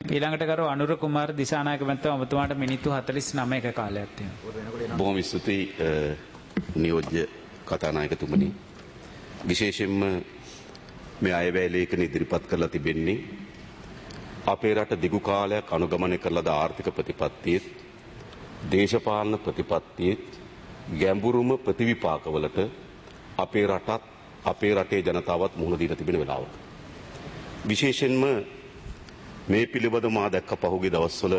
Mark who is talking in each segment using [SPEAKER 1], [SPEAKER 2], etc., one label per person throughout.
[SPEAKER 1] ඊළඟට කරු අනුර කුමාර දිසානායක මහත්මයා ඔබතුමාට මිනිත්තු 49ක කාලයක් තියෙනවා.
[SPEAKER 2] බොහොම ස්තුතියි නියෝජ්‍ය කතානායකතුමනි. විශේෂයෙන්ම මේ අයවැය ලේඛන ඉදිරිපත් කරලා තිබෙන්නේ අපේ රට දිගු කාලයක් අනුගමනය කරලාද ආර්ථික ප්‍රතිපත්තියෙත් දේශපාලන ප්‍රතිපත්තියෙත් ගැඹුරුම ප්‍රතිවිපාකවලට අපේ රටත් අපේ රටේ ජනතාවත් මුහුණ දීලා තිබෙන වෙලාවක. විශේෂයෙන්ම මේ පිළිබඳව මා දැක්ක පහුගිය දවස්වල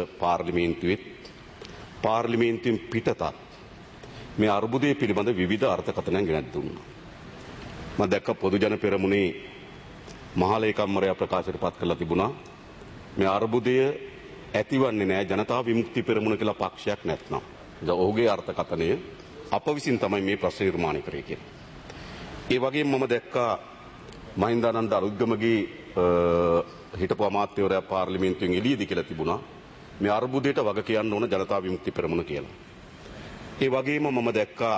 [SPEAKER 2] පාර්ලිමේන්තුවෙන් පිටතත් මේ අර්බුදයේ පිළිබඳ විවිධ අර්ථකථනයන් ගෙනත් දුන්නා. මම දැක්ක පොදු ජන පෙරමුණේ මහලේකම්වරයා ප්‍රකාශයට පත් කරලා තිබුණා මේ අර්බුදය ඇතිවන්නේ නැහැ ජනතා විමුක්ති පෙරමුණ කියලා පක්ෂයක් නැත්නම්. ඔහුගේ අර්ථකථනය අප විසින් තමයි මේ ප්‍රශ්න නිර්මාණය කරේ කියලා. ඒ වගේම මම දැක්කා මහින්දානන්ද අලුත්ගමගේ හිටපු අමාත්‍යවරයා පාර්ලිමේන්තුවෙන් එළියදී කියලා තිබුණා මේ අර්බුදයට වග කියන්න ඕන ජනතා විමුක්ති පෙරමුණ කියලා. ඒ වගේම මම දැක්කා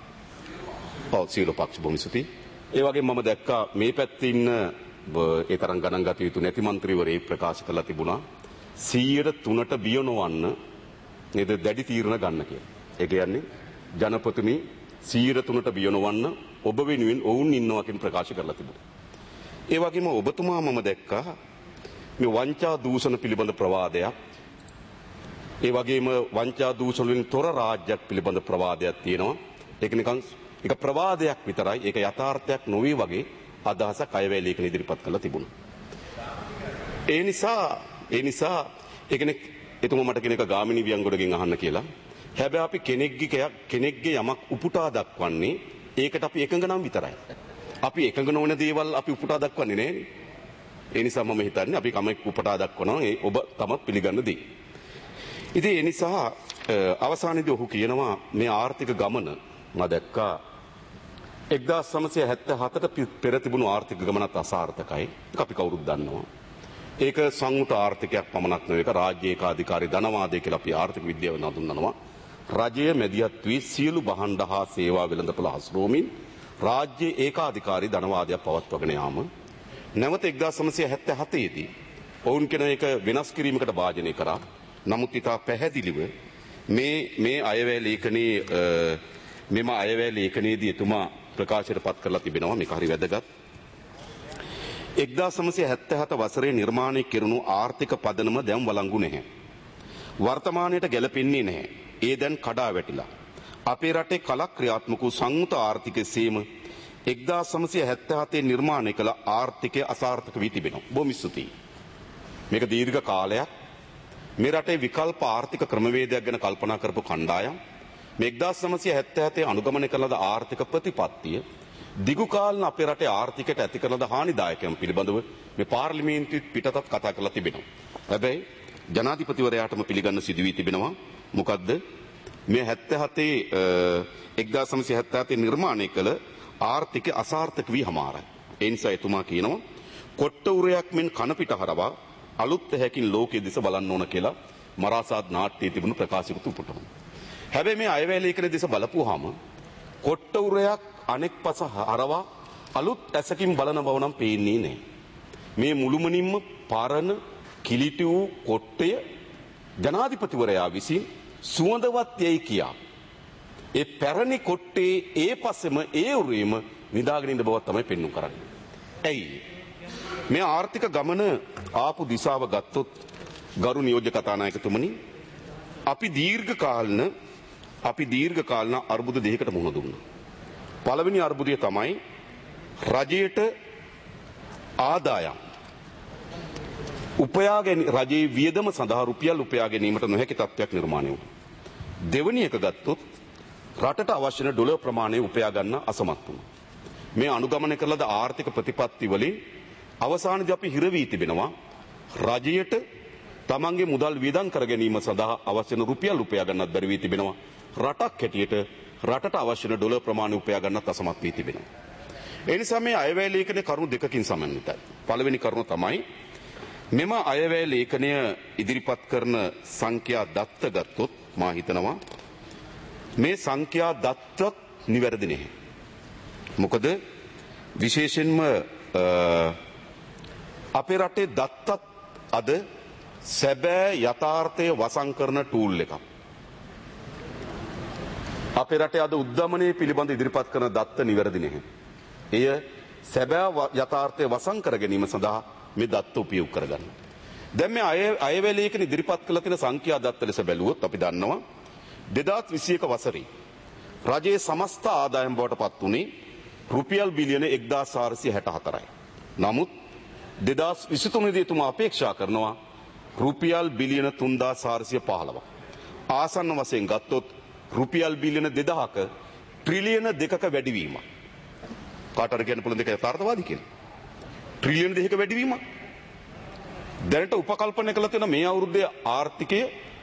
[SPEAKER 2] සියලු පක්ෂ බොහොම ස්තුතියි. ඒ වගේම මම දැක්කා මේ පැත්තේ ඉන්න ඒ තරම් ගණන් ගත යුතු නැති മന്ത്രിවරයෙක් ප්‍රකාශ කරලා තිබුණා 103ට බිය නොවන්න නේද දැඩි තීරණ ගන්න කියලා. ඒ කියන්නේ ජනපතිනි 103ට බිය නොවන්න ඔබ වෙනුවෙන් ඔවුන් ඉන්නවා කියන ප්‍රකාශ කරලා තිබුණා. ඒ වගේම ඔබතුමා මම දැක්කා මේ වංචා දූෂණ පිළිබඳ ප්‍රවාදයක් ඒ වගේම වංචා දූෂණ වලින් තොර රාජ්‍යයක් පිළිබඳ ප්‍රවාදයක් තියෙනවා. ඒක නිකන් ඒක ප්‍රවාදයක් විතරයි. ඒක යථාර්ථයක් නොවේ වගේ අදහසක් අයවැය ලේඛන ඉදිරිපත් කරලා තිබුණා. ඒ නිසා ඒ කියන්නේ එතුමා මට කෙනෙක් ගාමිණී වියංගොඩගෙන් අහන්න කියලා. හැබැයි අපි කෙනෙක්ගේ යමක් උපුටා දක්වන්නේ ඒකට අපි එකඟ නම් විතරයි. අපි එකඟ නොවන දේවල් අපි උපුටා දක්වන්නේ නැහැ. ඒ නිසා මම හිතන්නේ අපි කමෙක් උපුටා දක්වනවා ඒ ඔබ තමත් පිළිගන්න දෙයි. ඉතින් ඒ නිසා අවසානයේදී ඔහු කියනවා මේ ආර්ථික ගමන මම දැක්කා 1977ට පෙර තිබුණු ආර්ථික ගමනත් අසාර්ථකයි. ඒක අපි කවුරුත් දන්නවා. ඒක සංයුත ආර්ථිකයක් පමණක් නෙවෙයි. ඒක රාජ්‍ය ඒකාධිකාරී ධනවාදය කියලා අපි ආර්ථික විද්‍යාව නඳුන්වනවා. රජය මැදිහත් වී සියලු භාණ්ඩ හා සේවා වෙළඳපොළ හසුරුවමින් රාජ්‍ය ඒකාධිකාරී ධනවාදයක් පවත්වාගෙන යාම නැවත 1977 දී ඔවුන් කෙන එක වෙනස් කිරීමකට භාජනය කරා. නමුත් ඉතා පැහැදිලිව මේ අයවැය ලේඛනයේදී එතුමා ප්‍රකාශයට පත් කරලා තිබෙනවා මේක හරි වැදගත්. 1977 වසරේ නිර්මාණය කෙරුණු ආර්ථික පදනම දැන් වළංගු නැහැ. වර්තමානයට ගැලපෙන්නේ නැහැ. ඒ දැන් කඩා වැටිලා. අපේ රටේ කලක් ක්‍රියාත්මක වූ සංයුත ආර්ථිකයේ සීම 1977 නිර්මාණය කළ ආර්ථිකය අසාර්ථක වී තිබෙනවා. බොහොම ස්තුතියි. මේක දීර්ඝ කාලයක් මේ රටේ විකල්ප ආර්ථික ක්‍රමවේදයක් ගැන කල්පනා කරපු කණ්ඩායම් මේ 1977 අනුගමනය කළ ආර්ථික ප්‍රතිපත්තිය දිගු කාලන අපේ රටේ ආර්ථිකයට ඇති කරන හානිදායකම් පිළිබඳව මේ පාර්ලිමේන්තුවෙත් පිටතත් කතා කරලා තිබෙනවා. හැබැයි ජනාධිපතිවරයාටම පිළිගන්න සිදු වී තිබෙනවා. මොකද්ද? මේ 1977 නිර්මාණය කළ ආර්ථික අසාර්ථක වී හමාරයි. ඒ නිසා එතුමා කියනවා කොට්ට උරයක් මෙන් කන පිට හරවා අලුත් හැකින් ලෝකයේ දිස බලන්න ඕන කියලා මරාසාද් නාට්‍යයේ තිබුණු ප්‍රකාශිත උපුටනවා. හැබැයි මේ අයවැය ලේඛන දිස බලපුවාම කොට්ට උරයක් අනෙක් පස හරවා අලුත් ඇසකින් බලන බව නම් පේන්නේ නැහැ. මේ මුළුමනින්ම පරණ කිලිටි වූ කොට්ටය ජනාධිපතිවරයා විසින් සුවඳවත් යයි කියා ඒ පැරණි කොට්ටේ ඒ පස්සෙම ඒ උරේම නිදාගෙන ඉන්න බවක් තමයි පෙන්වු කරන්නේ. ඇයි? මේ ආර්ථික ගමන ආපු දිශාව ගත්තොත් ගරු නියෝජ්‍ය කතානායකතුමනි අපි දීර්ඝ කාලන අර්බුද දෙකකට මුහුණ දුන්නා. පළවෙනි අර්බුදය තමයි රජයට ආදායම් රජයේ වියදම සඳහා රුපියල් උපයා ගැනීමට නොහැකි තත්ත්වයක් නිර්මාණය වුණා. දෙවැනි එක ගත්තොත් රටට අවශ්‍ය ඩොලර් ප්‍රමාණය උපයා ගන්න අසමත් වුණා. මේ අනුගමනය කළද ආර්ථික ප්‍රතිපත්ති වලින් අවසානයේදී අපි හිර වී තිබෙනවා රජයට තමන්ගේ මුදල් වියදම් කර ගැනීම සඳහා අවශ්‍ය රුපියල් උපයා ගන්නත් බැරි වී තිබෙනවා. රටක් හැටියට රටට අවශ්‍ය ඩොලර් ප්‍රමාණය උපයා ගන්නත් අසමත් වී තිබෙනවා. ඒ නිසා මේ අයවැය ලේඛනයේ කරුණු දෙකකින් සමන්විතයි. පළවෙනි කරුණ තමයි මෙම අයවැය ලේඛනය ඉදිරිපත් කරන සංඛ්‍යා දත්ත ගත්තොත් මා හිතනවා මේ සංඛ්‍යා දත්තත් නිවැරදි නැහැ. මොකද විශේෂයෙන්ම අපේ රටේ දත්තත් අද සැබෑ යථාර්ථය වසන් කරන ටූල් එකක්. අපේ රටේ අද උද්දමනයේ පිළිබඳ ඉදිරිපත් කරන දත්ත නිවැරදි නැහැ. එය සැබෑ යථාර්ථය වසන් කර ගැනීම සඳහා මේ දත්ත උපයෝග කරගන්න. දැන් මේ අයවැලේකන ඉදිරිපත් කළ තියෙන සංඛ්‍යා දත්ත ලෙස බැලුවොත් අපි දන්නවා 2021 වසරේ රජයේ සමස්ත ආදායම් බවට පත් වුණේ රුපියල් බිලියන 1464යි. නමුත් 2023 දී තුමා අපේක්ෂා කරනවා රුපියල් බිලියන 3415ක්. ආසන්න වශයෙන් ගත්තොත් රුපියල් බිලියන 2000ක ට්‍රිලියන 2ක වැඩිවීමක්. කාටද කියන්න පුළුවන් දෙක යථාර්ථවාදී කියලා. ට්‍රිලියන 2ක වැඩිවීමක්. දැනට උපකල්පනය කළ තියෙන මේ අවුරුද්දේ ආර්ථිකය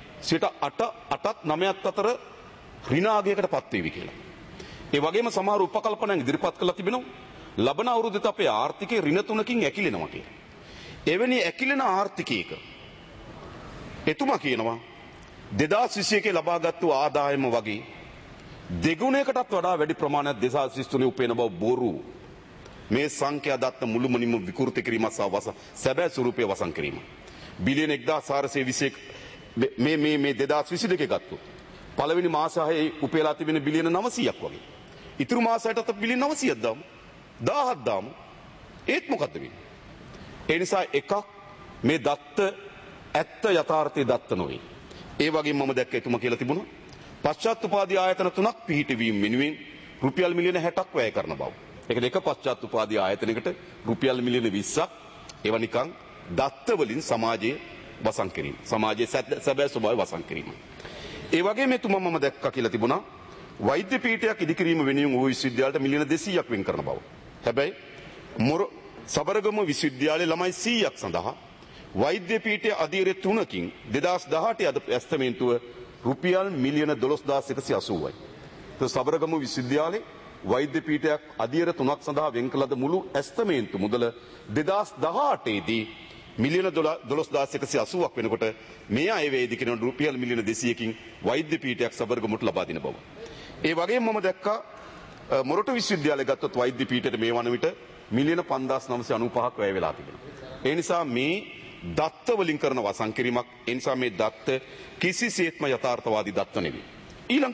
[SPEAKER 2] 8ත් 9ත් අතර ඍණාගයකට පත් වේවි කියලා. ඒ වගේම සමහර උපකල්පනයන් ඉදිරිපත් කළා තිබෙනවා. ලබන අවුරුද්දේ අපේ ආර්ථිකය ඍණ 3කින් ඇකිලෙනවා කියලා. එවැනි ඇකිලෙන ආර්ථිකයක එතුමා කියනවා 2021 ලබාගත්තු ආදායම වගේ දෙගුණයකටත් වඩා වැඩි ප්‍රමාණයක් 2023 උපයන බව බොරු. මේ සංඛ්‍යා දත්ත මුළුමනින්ම විකෘති කිරීම සහ සැබෑ ස්වරූපය වසන් කිරීම. බිලියන 1421 මේ 2022 ගත්තොත් පළවෙනි මාස 6 උපයලා තිබෙන බිලියන 900ක් වගේ. ඉතුරු මාසයටත් බිලියන 900ක් දාමු. 1000ක් දාමු. ඒත් මොකද්ද වෙන්නේ? ඒ නිසා එකක් මේ දත්ත ඇත්ත යථාර්ථයේ දත්ත නොවේ. ඒ වගේම මම දැක්ක එතුමා කියලා තිබුණා පශ්චාත් උපාධි ආයතන 3ක් පිහිටවීම වෙනුවෙන් රුපියල් මිලියන 60ක් වැය කරන බව. ඒක දෙක පශ්චාත් උපාධි ආයතනයකට රුපියල් මිලියන 20ක් ඒව නිකන් දත්ත වලින් සමාජයේ වසන් කිරීම. සමාජයේ සැබෑ ස්වභාවය වසන් කිරීම. ඒ වගේම එතුමා මම දැක්කා කියලා තිබුණා වෛද්‍ය පීඨයක් ඉදිකිරීම වෙනුවෙන් ඕ විශ්වවිද්‍යාලයට මිලියන 200ක් වෙන් කරන බව. හැබැයි සබරගම විශ්වවිද්‍යාලයේ ළමයි 100ක් සඳහා වෛද්‍ය පීඨයේ අධීරය 3කින් 2018 අද ඇස්තමේන්තුව රුපියල් මිලියන 12180යි. සබරගම විශ්වවිද්‍යාලයේ වෛද්‍ය පීඨයක් අධීර 3ක් සඳහා වෙන් කළ මුළු ඇස්තමේන්තු මුදල 2018 දී මිලියන 12180ක් වෙනකොට මේ අයවැයේදී කියන රුපියල් මිලියන 200කින් වෛද්‍ය පීඨයක් සබරගමට ලබා දෙන බව. ඒ වගේම මම දැක්කා මොරටු විශ්වවිද්‍යාලය ගත්තොත් වෛද්‍ය පීඨයට මේ වන විට මිලියන 5995ක් වැය වෙලා තිබෙනවා. ඒ නිසා මේ දත්ත වලින් කරන වසන් කිරීමක්. ඒ නිසා මේ දත්ත කිසිසේත්ම යථාර්ථවාදී දත්ත නෙවෙයි. ඊළඟ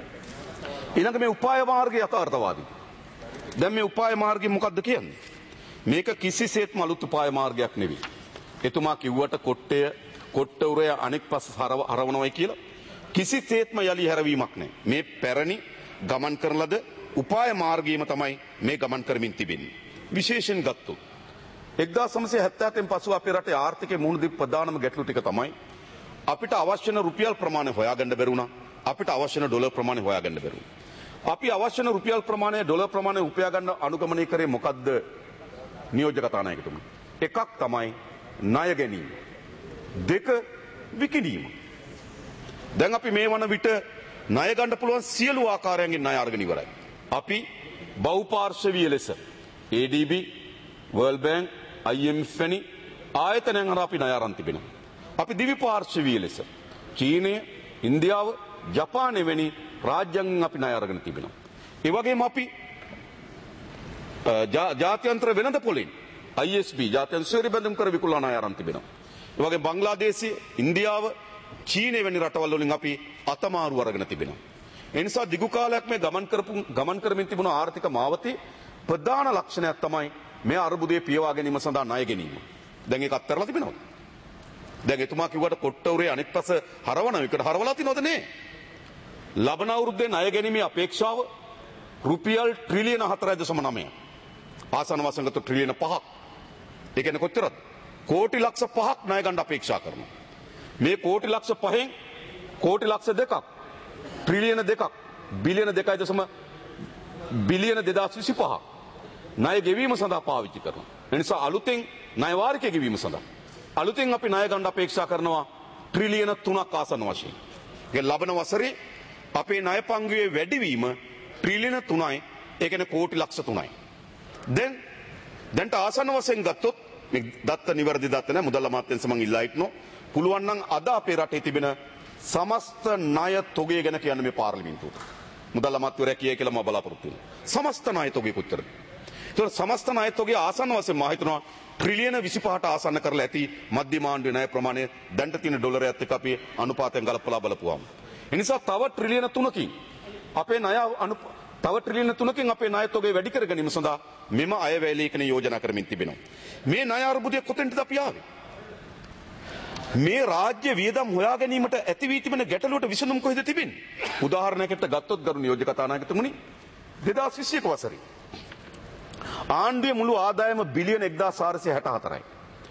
[SPEAKER 2] මේ උපාය මාර්ගය යථාර්ථවාදී. දැන් මේ උපාය මාර්ගය මොකක්ද කියන්නේ? මේක කිසිසේත්ම අලුත් උපාය මාර්ගයක් නෙවෙයි. එතුමා කිව්වට කොට්ට උරය අනෙක් පස් හරවනවයි කියලා කිසිසේත්ම යලි හැරවීමක් නැහැ. මේ පැරණි ගමන් කරන ලද උපාය මාර්ගයම තමයි මේ ගමන් කරමින් තිබෙන්නේ. විශේෂයෙන් ගත්තොත් 1977න් පසු අපේ රටේ ආර්ථිකයේ මුහුණ දීපු ප්‍රධානම ගැටලු ටික තමයි අපිට අවශ්‍ය වෙන රුපියල් ප්‍රමාණය හොයාගන්න බැරි වුණා. අපිට අවශ්‍ය වෙන ඩොලර් ප්‍රමාණය හොයාගන්න බැරි වුණා. අපි අවශ්‍ය වෙන රුපියල් ප්‍රමාණය ඩොලර් ප්‍රමාණය උපයා ගන්න අනුගමනය කරේ මොකද්ද? නියෝජ්‍ය කතානායකතුමා. එකක් තමයි ණය ගැනීම. දෙක විකිණීම. දැන් අපි මේ වන විට ණය ගන්න පුළුවන් සියලු ආකාරයන්ගෙන් ණය අරගෙන ඉවරයි. අපි බහුපාර්ශවීය ලෙස ADB, World Bank, IMF වැනි ආයතනයන් හරහා අපි ණය අරන් තිබෙනවා. අපි දිවිපාර්ශවීය ලෙස චීනය, ඉන්දියාව, ජපානය වැනි රාජ්‍යයන්ගෙන් අපි ණය අරගෙන තිබෙනවා. ඒ වගේම අපි ජාත්‍යන්තර වෙළඳ පොලෙන් ISB ජාත්‍යන්තර ශ්‍රේණි බැඳුම් කර විකුණන ණය අරන් තිබෙනවා. ඒ වගේම බංග්ලාදේශය, ඉන්දියාව, චීනය වැනි රටවල් වලින් අපි අතමාරු අරගෙන තිබෙනවා. ඒ නිසා දිගු කාලයක් මේ ගමන් කරමින් තිබුණු ආර්ථික මාවතේ ප්‍රධාන ලක්ෂණයක් තමයි මේ අර්බුදයේ පියවා ගැනීම සඳහා ණය ගැනීම. දැන් ඒක අත්හැරලා තිබෙනවද? දැන් එතුමා කිව්වට කොට්ටවුරේ අනෙක් පස හරවන එකට හරවලා තිනවද නේ? ලබන අවුරුද්දේ ණය ගැනීමේ අපේක්ෂාව රුපියල් ට්‍රිලියන 4.9. ආසන්න වසන් ගත ට්‍රිලියන 5ක්. ඒ කියන්නේ කොච්චරද? කෝටි ලක්ෂ 5ක් ණය ගන්න අපේක්ෂා කරනවා. මේ කෝටි ලක්ෂ 5න් කෝටි ලක්ෂ 2ක් ට්‍රිලියන 2ක් බිලියන 2.0 බිලියන 2025ක් ණය ගෙවීම සඳහා පාවිච්චි කරනවා. ඒ නිසා අලුතෙන් ණය වාරිකය ගෙවීම සඳහා අලුතෙන් අපි ණය ගන්න අපේක්ෂා කරනවා ට්‍රිලියන 3ක් ආසන්න වශයෙන්. ඒ ලබන වසරේ අපේ ණය පංගුවේ වැඩිවීම ට්‍රිලියන 3යි. ඒ කියන්නේ කෝටි ලක්ෂ 3යි. දැන්ට ආසන්න වශයෙන් ගත්තොත් මේ දත්ත නිවැරදි දත්ත නැහැ. මුදල් අමාත්‍යාංශ මං ඉල්ලා හිටනවා. පුළුවන් නම් අද අපේ රටේ තිබෙන සමස්ත ණය තොගය ගැන කියන්න මේ පාර්ලිමේන්තුවට. මුදල් අමාත්‍යවරයා කියයි කියලා මම බලාපොරොත්තු වෙනවා. සමස්ත ණය තොගය කොච්චරද? ඒතකොට සමස්ත ණයතොගේ ආසන්න වශයෙන් මා හිතනවා ට්‍රිලියන 25ට ආසන්න කරලා ඇති මධ්‍යම ආණ්ඩුවේ ණය ප්‍රමාණය දැන්ට තියෙන ඩොලරයත් එක්ක අපි අනුපාතයෙන් ගලපලා බලපුවාම. ඒ නිසා තව ට්‍රිලියන 3කින් අපේ ණය තව ට්‍රිලියන 3කින් අපේ ණයතොගේ වැඩි කර ගැනීම සඳහා මෙම අයවැය ලේඛනය යෝජනා කරමින් තිබෙනවා. මේ ණය අර්බුදය කොතෙන්ද අපි ආවේ? මේ රාජ්‍ය වියදම් හොයා ගැනීමට ඇති වී තිබෙන ගැටලුවට විසඳුම කොහෙද තිබෙන්නේ? උදාහරණයකට ගත්තොත් ගරු නියෝජ්‍ය කතානායකතුමනි 2021 වසරේ ආණ්ඩුවේ මුළු ආදායම බිලියන 1464යි.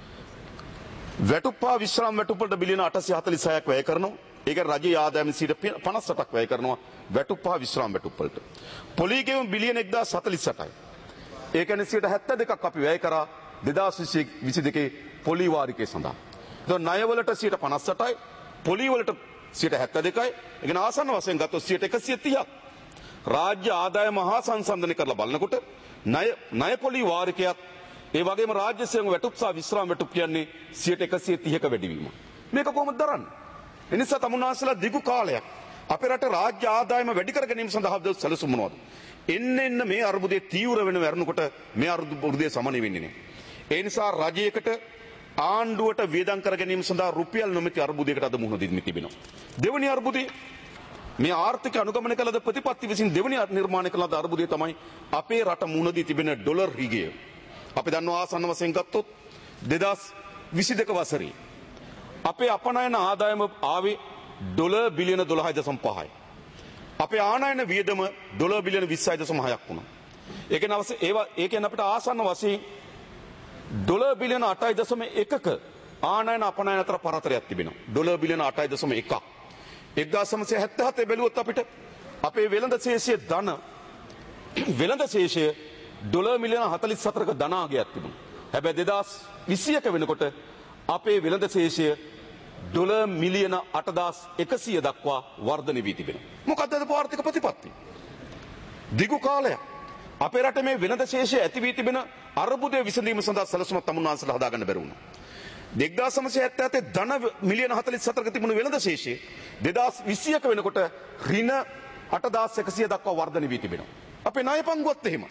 [SPEAKER 2] වැටුප්පා විශ්‍රාම වැටුප්පට බිලියන 846ක් වැය කරනවා. ඒක රජයේ ආදායම 58ක් වැය කරනවා වැටුප්පා විශ්‍රාම වැටුප්පලට. පොලී ගෙවීම බිලියන 1048යි. ඒ කියන්නේ 72ක් අපි වැය කරා 2022 පොලී වාරිකය සඳහා. ණයවලට 58යි පොලිවලට 72යි. ඒ කියන්නේ ආසන්න වශයෙන් ගත්තොත් 130ක්. රාජ්‍ය ආදායම හා සංසන්දනය කරලා බලනකොට ණය පොලි වාරිකයක් ඒ වගේම රාජ්‍ය සේවක වැටුප් සහ විශ්‍රාම වැටුප් කියන්නේ 130ක වැඩිවීම. මේක කොහොමද දරන්නේ? ඒ නිසා තමුන්නාසලා දිගු කාලයක් අපේ රටේ රාජ්‍ය ආදායම වැඩි කර ගැනීම සඳහා සැලසුම් මොනවද? එන්න මේ අර්බුදයේ තීව්‍ර වෙන වරනකොට මේ අර්බුදයේ සමනය වෙන්නේ නැහැ. ඒ නිසා රජයකට ආණ්ඩුවට වියදම් කර ගැනීම සඳහා රුපියල් නොමැති අර්බුදයකට අද මුහුණ දෙන්න තිබෙනවා. දෙවැනි අර්බුදය මේ ආර්ථික අනුගමනය කළ ප්‍රතිපත්ති විසින් දෙවැනි නිර්මාණය කළ අර්බුදය තමයි අපේ රට මුහුණ දී තිබෙන ඩොලර් හිගය. අපි දන්නවා ආසන්න වශයෙන් ගත්තොත් 2022 වසරේ අපේ අපනයන ආදායම ආවේ ඩොලර් බිලියන 12.5යි. අපේ ආනයන වියදම ඩොලර් බිලියන 26.6ක් වුණා. ඒ කියන්නේ අපිට ආසන්න වශයෙන් ඩොලර් බිලියන 8.1ක ආනයන අපනයන අතර පරතරයක් තිබෙනවා. ඩොලර් බිලියන 8.1ක්. 1977 බැලුවොත් අපිට අපේ වෙළඳ ශේෂයේ වෙළඳ ශේෂය ඩොලර් මිලියන 44ක ධනාගයක් තිබුණා. හැබැයි 2021 වෙනකොට අපේ වෙළඳ ශේෂය ඩොලර් මිලියන 8100 දක්වා වර්ධනය වී තිබෙනවා. මොකක්ද අද ආර්ථික ප්‍රතිපත්ති? දිගු කාලයක් අපේ රටේ මේ වෙළඳ ශේෂය ඇති වී තිබෙන අර්බුදය විසඳීම සඳහා සැලසුමක් තමුන්නාන්සලා හදාගන්න බැරි වුණා. 1977 ධන මිලියන 44ක තිබුණු වෙළඳ ශේෂය 2021 වෙනකොට ඍණ 8100 දක්වා වර්ධනය වී තිබෙනවා. අපේ ණය පංගුවත් එහෙම.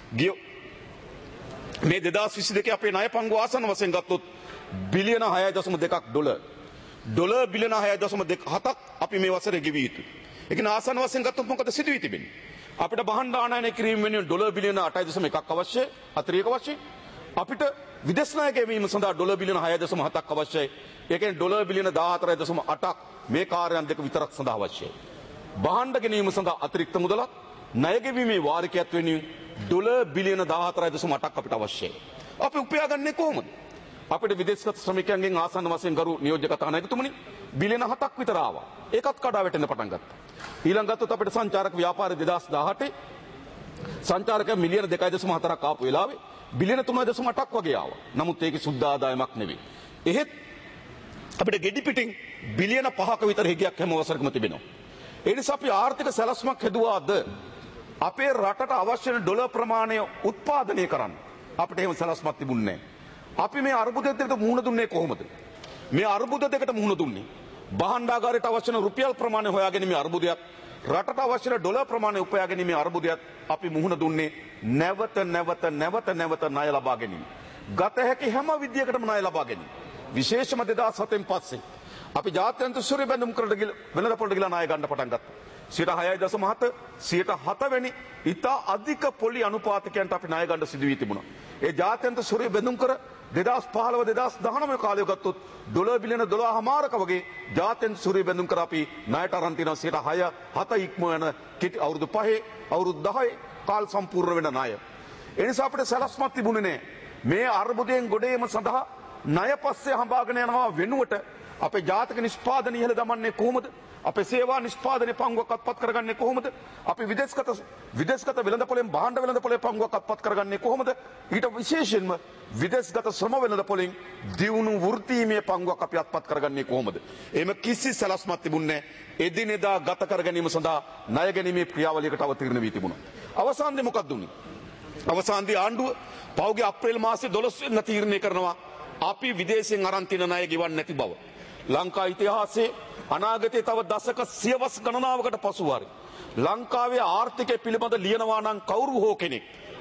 [SPEAKER 2] මේ 2022 අපේ ණය පංගුව ආසන්න වශයෙන් ගත්තොත් බිලියන 6.2ක් ඩොලර් බිලියන 6.7ක් අපි මේ වසරේ ගෙවිය යුතුයි. ඒ කියන්නේ ආසන්න වශයෙන් ගත්තොත් මොකද සිදු වී තිබෙන්නේ? අපිට බහණ්ඩ ආනයනය කිරීම වෙනුවෙන් ඩොලර් බිලියන 8.1ක් අවශ්‍යයි. අතිරේක වශයෙන් අපිට විදේශ ණය ගෙවීම සඳහා ඩොලර් බිලියන 6.7ක් අවශ්‍යයි. ඒ කියන්නේ ඩොලර් බිලියන 14.8ක් මේ කාර්යයන් දෙක විතරක් සඳහා අවශ්‍යයි. බහණ්ඩ ගැනීම සඳහා අතිරික්ත මුදලක් ණය ගෙවීමේ වාරිකයක් වෙනුවෙන් ඩොලර් බිලියන 14.8ක් අපිට අවශ්‍යයි. අපි උපයාගන්නේ කොහොමද? අපිට විදේශගත ශ්‍රමිකයන්ගෙන් ආසන්න වශයෙන් ගරු නියෝජ්‍ය කතානායකතුමනි බිලියන 7ක් විතර ආවා. ඒකත් කඩා වැටෙන්න පටන් ගත්තා. ඊළඟ ගත්තොත් අපිට සංචාරක ව්‍යාපාරය 2018 සංචාරක මිලියන 2.4ක් ආපු වෙලාවේ බිලියන 3.8ක් වගේ ආවා. නමුත් ඒකේ සුද්ධ ආදායමක් නෙවෙයි. එහෙත් අපිට ගෙඩි පිටින් බිලියන 5ක විතර හිගයක් හැම වසරකම තිබෙනවා. ඒ නිසා අපි ආර්ථික සැලැස්මක් හදුවාද අපේ රටට අවශ්‍ය වෙන ඩොලර් ප්‍රමාණය උත්පාදනය කරන්න. අපිට එහෙම සැලැස්මක් තිබුණේ නැහැ. අපි මේ අර්බුද දෙකට මුහුණ දුන්නේ කොහොමද? මේ අර්බුද දෙකට මුහුණ දුන්නේ භාණ්ඩාගාරයට අවශ්‍ය වෙන රුපියල් ප්‍රමාණය හොයාගැනීමේ අර්බුදයක්, රටට අවශ්‍ය වෙන ඩොලර් ප්‍රමාණය උපයාගැනීමේ අර්බුදයක් අපි මුහුණ දුන්නේ නැවත ණය ලබා ගැනීම. ගත හැකි හැම විදියකටම ණය ලබා ගැනීම. විශේෂම 2007න් පස්සේ අපි ජාත්‍යන්තර සූර්ය බැඳුම් කරට වෙළඳපොළට ගිහලා ණය ගන්න පටන් ගත්තා. 6.7 107 වෙනි ඉතා අධික පොලි අනුපාතකයන්ට අපි ණය ගන්න සිදු වී තිබුණා. ඒ ජාත්‍යන්තර සූර්ය බැඳුම් කර 2015 2019 කාලය ගත්තොත් ඩොලර් බිලියන 12.5ක වගේ ජාත්‍යන්තර සූර්ය බැඳුම් කර අපි ණයට අරන් තියෙනවා 6 7 ඉක්ම යන අවුරුදු 5 අවුරුදු 10 කාල සම්පූර්ණ වෙන ණය. ඒ නිසා අපිට සැලැස්මක් තිබුණේ නැහැ. මේ අර්බුදයෙන් ගොඩේම සඳහා ණය පස්සේ හඹාගෙන යනවා වෙනුවට අපේ ජාතික නිෂ්පාදනය ඉහළ දමන්නේ කොහොමද? අපේ සේවා නිෂ්පාදනයේ පංගුවක් අත්පත් කරගන්නේ කොහොමද? අපි විදේශගත වෙළඳපොළෙන් භාණ්ඩ වෙළඳපොළේ පංගුවක් අත්පත් කරගන්නේ කොහොමද? ඊට විශේෂයෙන්ම විදේශගත ශ්‍රම වෙළඳපොළෙන් දියුණු වෘත්තීමේ පංගුවක් අපි අත්පත් කරගන්නේ කොහොමද? එහෙම කිසි සැලැස්මක් තිබුණේ නැහැ. එදිනෙදා ගත කර ගැනීම සඳහා ණය ගැනීමේ ක්‍රියාවලියකට අවතීර්ණ වී තිබුණා. අවසානයේ මොකක්ද උනේ? අවසානයේ ආණ්ඩුව පෞගේ අප්‍රේල් මාසයේ 12 වෙනිදා තීරණය කරනවා අපි විදේශයෙන් අරන් තියෙන ණය ගෙවන්නේ නැති බව. ලංකා ඉතිහාසයේ අනාගතයේ තව දශක සියවස් ගණනාවකට පසු වරි ලංකාවේ ආර්ථිකය පිළිබඳ ලියනවා නම් කවුරු හෝ කෙනෙක්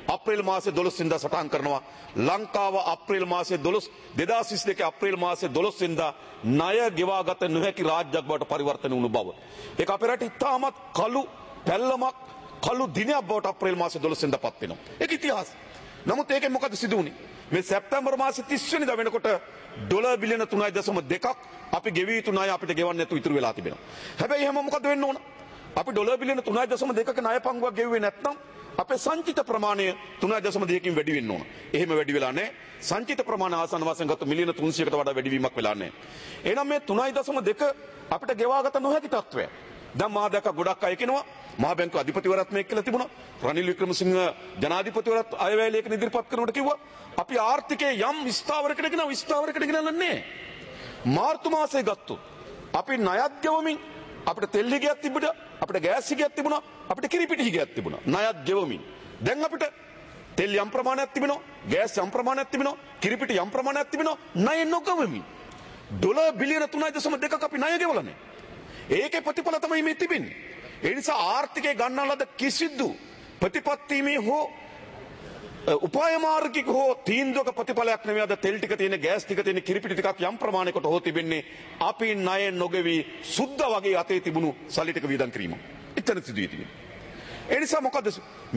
[SPEAKER 3] අප්‍රේල් මාසේ 12 වෙනිදා සටහන් කරනවා ලංකාව අප්‍රේල් මාසේ 12 2022 අප්‍රේල් මාසේ 12 වෙනිදා ණය ගෙවාගත නොහැකි රාජ්‍යයක් බවට පරිවර්තන වුණු බව. ඒක අපේ රට ඉතාමත් කළු පැල්ලමක් කළු දිනයක් බවට අප්‍රේල් මාසේ 12 වෙනිදා පත් වෙනවා. ඒක ඉතිහාසය. නමුත් ඒකෙන් මොකද සිදු වුනේ? මේ සැප්තැම්බර් මාසේ 30 වෙනිදා වෙනකොට ඩොලර් බිලියන 3.2ක් අපි ගෙවී යුතු ණය අපිට ගෙවන්න නැතුව ඉතුරු වෙලා තිබෙනවා. හැබැයි එහෙම මොකද වෙන්න ඕන? අපි ඩොලර් බිලියන 3.2ක ණය පංගුවක් ගෙවුවේ නැත්නම් අපේ සංචිත ප්‍රමාණය 3.2කින් වැඩි වෙන්න ඕන. එහෙම වැඩි වෙලා නැහැ. සංචිත ප්‍රමාණය ආසන්න වශයෙන් ගත්ත මිලියන 300කට වඩා වැඩිවීමක් වෙලා නැහැ. එහෙනම් මේ 3.2 අපිට ගෙවාගත නොහැකි තත්ත්වයක්. දැන් මා දැක්ක ගොඩක් අය කියනවා මහා බැංකුව අධිපතිවරයාත් මේක කියලා තිබුණා. රනිල් වික්‍රමසිංහ ජනාධිපතිවරයාත් අයවැය ලේඛන ඉදිරිපත් කරනකොට කිව්වා අපි ආර්ථිකයේ යම් ස්ථාවරයකට ගෙනව නැහැ. මාර්තු මාසයේ ගත්තොත් අපි ණයත් ගෙවමින් අපිට තෙල් හිගයක් තිබුණා, අපිට ගෑස් හිගයක් තිබුණා, අපිට කිරිපිටි හිගයක් තිබුණා. ණයත් ගෙවමින්. දැන් අපිට තෙල් යම් ප්‍රමාණයක් තිබෙනවා, ගෑස් යම් ප්‍රමාණයක් තිබෙනවා, කිරිපිටි යම් ප්‍රමාණයක් තිබෙනවා, ණය නොගෙවමින්. ඩොලර් බිලියන 3.2ක් අපි ණය ගෙවලා නැහැ. ඒකේ ප්‍රතිඵල තමයි මේ තිබෙන්නේ. ඒ නිසා ආර්ථිකය ගන්නා ලද කිසිදු ප්‍රතිපත්තිමේ හෝ උපාය මාර්ගික හෝ තීන්දුවක ප්‍රතිඵලයක් නෙවෙයි අද තෙල් ටික තියෙන ගෑස් ටික තියෙන කිරිපිටි ටිකක් යම් ප්‍රමාණයකට හෝ තිබෙන්නේ අපි ණය නොගෙවි සුද්ධ වගේ අතේ තිබුණු සල්ලි ටික වියදම් කිරීම. එතන සිදුවී තිබෙනවා. ඒ නිසා මොකද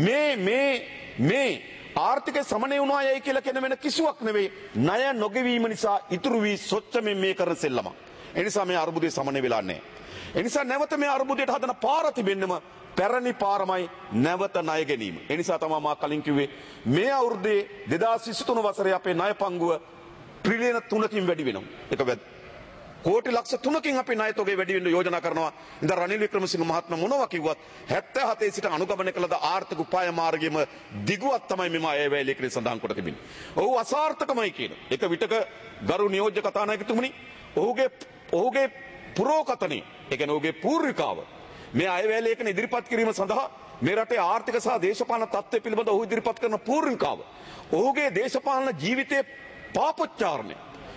[SPEAKER 3] මේ ආර්ථිකය සමනය වුණා යයි කියලා කියන වෙන කිසිවක් නෙවෙයි ණය නොගෙවීම නිසා ඉතුරු වී සොච්චමෙන් මේ කරන සෙල්ලම. ඒ නිසා මේ අර්බුදේ සමනය වෙලා නැහැ. ඒ නිසා නැවත මේ අර්බුදයට හදන පාර තිබෙන්නම පැරණි පාරමයි නැවත ණය ගැනීම. ඒ නිසා තමයි මා කලින් කිව්වේ මේ අවුරුද්දේ 2023 වසරේ අපේ ණය පංගුව ට්‍රිලියන 3කින් වැඩි වෙනවා. ඒක කෝටි ලක්ෂ 3කින් අපේ ණය තොගේ වැඩි වෙන්න යෝජනා කරනවා. ඉතින් රනිල් වික්‍රමසිංහ මහත්මයා මොනවා කිව්වත් 77 සිට අනුගමනය කළ ආර්ථික උපාය මාර්ගයේම දිගුවක් තමයි මෙම අයවැය ලේඛනයේ සඳහන් කොට තිබෙන්නේ. ඔහු අසාර්ථකමයි කියන. එක විටක ගරු නියෝජ්‍ය කතානායකතුමනි ඔහුගේ පුරෝකතනේ ඒ කියන්නේ ඔහුගේ පූර්විකාව මේ අයවැය ලේඛන ඉදිරිපත් කිරීම සඳහා මේ රටේ ආර්ථික සහ දේශපාලන තත්ත්වය පිළිබඳව ඔහු ඉදිරිපත් කරන පූර්විකාව ඔහුගේ දේශපාලන ජීවිතයේ පාපොච්චාරණය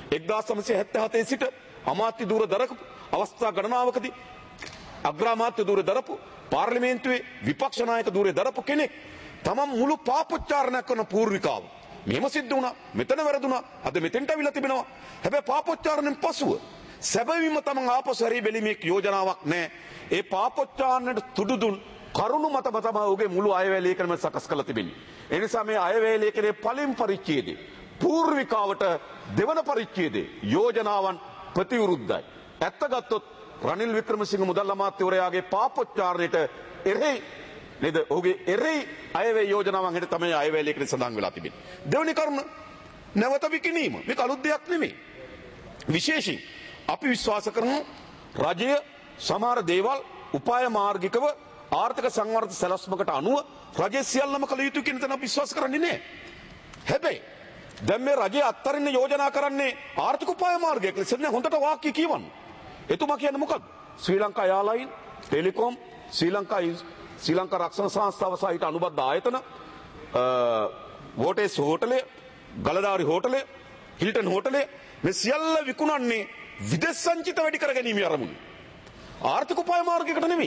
[SPEAKER 3] 1977 සිට අමාත්‍ය ධූර දරපු අවස්ථා ගණනාවකදී අග්‍රාමාත්‍ය ධූර දරපු පාර්ලිමේන්තුවේ විපක්ෂ නායක ධූරේ දරපු කෙනෙක් තමන් මුළු පාපොච්චාරණයක් කරන පූර්විකාව මෙහෙම සිද්ධ වුණා මෙතන වැරදුනා අද මෙතෙන්ට අවිලා තිබෙනවා හැබැයි පාපොච්චාරණයෙන් පසුව සැබවින්ම තමන් ආපසු හරි බැලීමේ යෝජනාවක් නැහැ. ඒ පාපොච්චාරණයට තුඩු දුන් කරුණු මත තමයි ඔහුගේ මුළු අයවැය ලේඛනම සකස් කරලා තිබෙන්නේ. ඒ නිසා මේ අයවැය ලේඛනයේ පළමු පරිච්ඡේදයේ පූර්විකාවට දෙවන පරිච්ඡේදයේ යෝජනාවන් ප්‍රතිවිරුද්ධයි. ඇත්ත ගත්තොත් රනිල් වික්‍රමසිංහ මුදල් අමාත්‍යවරයාගේ පාපොච්චාරණයට එරෙහි නේද? ඔහුගේ එරෙහි අයවැය යෝජනාවන් හෙට තමයි අයවැය ලේඛනයේ සඳහන් වෙලා තිබෙන්නේ. දෙවෙනි කරුණ නැවත විකිණීම. මේක අලුත් දෙයක් නෙමෙයි. විශේෂයෙන් අපි විශ්වාස කරමු රජය සමහර දේවල් උපාය මාර්ගිකව ආර්ථික සංවර්ධන සැලැස්මකට අනුව රජය සියල්ලම කළ යුතු කියන තැන අපි විශ්වාස කරන්නේ නැහැ. හැබැයි දැන් මේ රජය අත්තරින්න යෝජනා කරන්නේ ආර්ථික උපාය මාර්ගයක් ලෙස නේ හොඳට වාක්‍ය කියවන්න. එතුමා කියන්නේ මොකක්ද? ශ්‍රී ලංකා එයාලයින්, ටෙලිකොම්, ශ්‍රී ලංකා රක්ෂණ සංස්ථාව සහ ඊට අනුබද්ධ ආයතන, වෝටේස් හෝටලය, ගලදාරි හෝටලය, හිල්ටන් හෝටලය මේ සියල්ල විකුණන්නේ විදේශ සංචිත වැඩි කර ගැනීම අරමුණු. ආර්ථික උපාය මාර්ගයකට නෙමෙයි.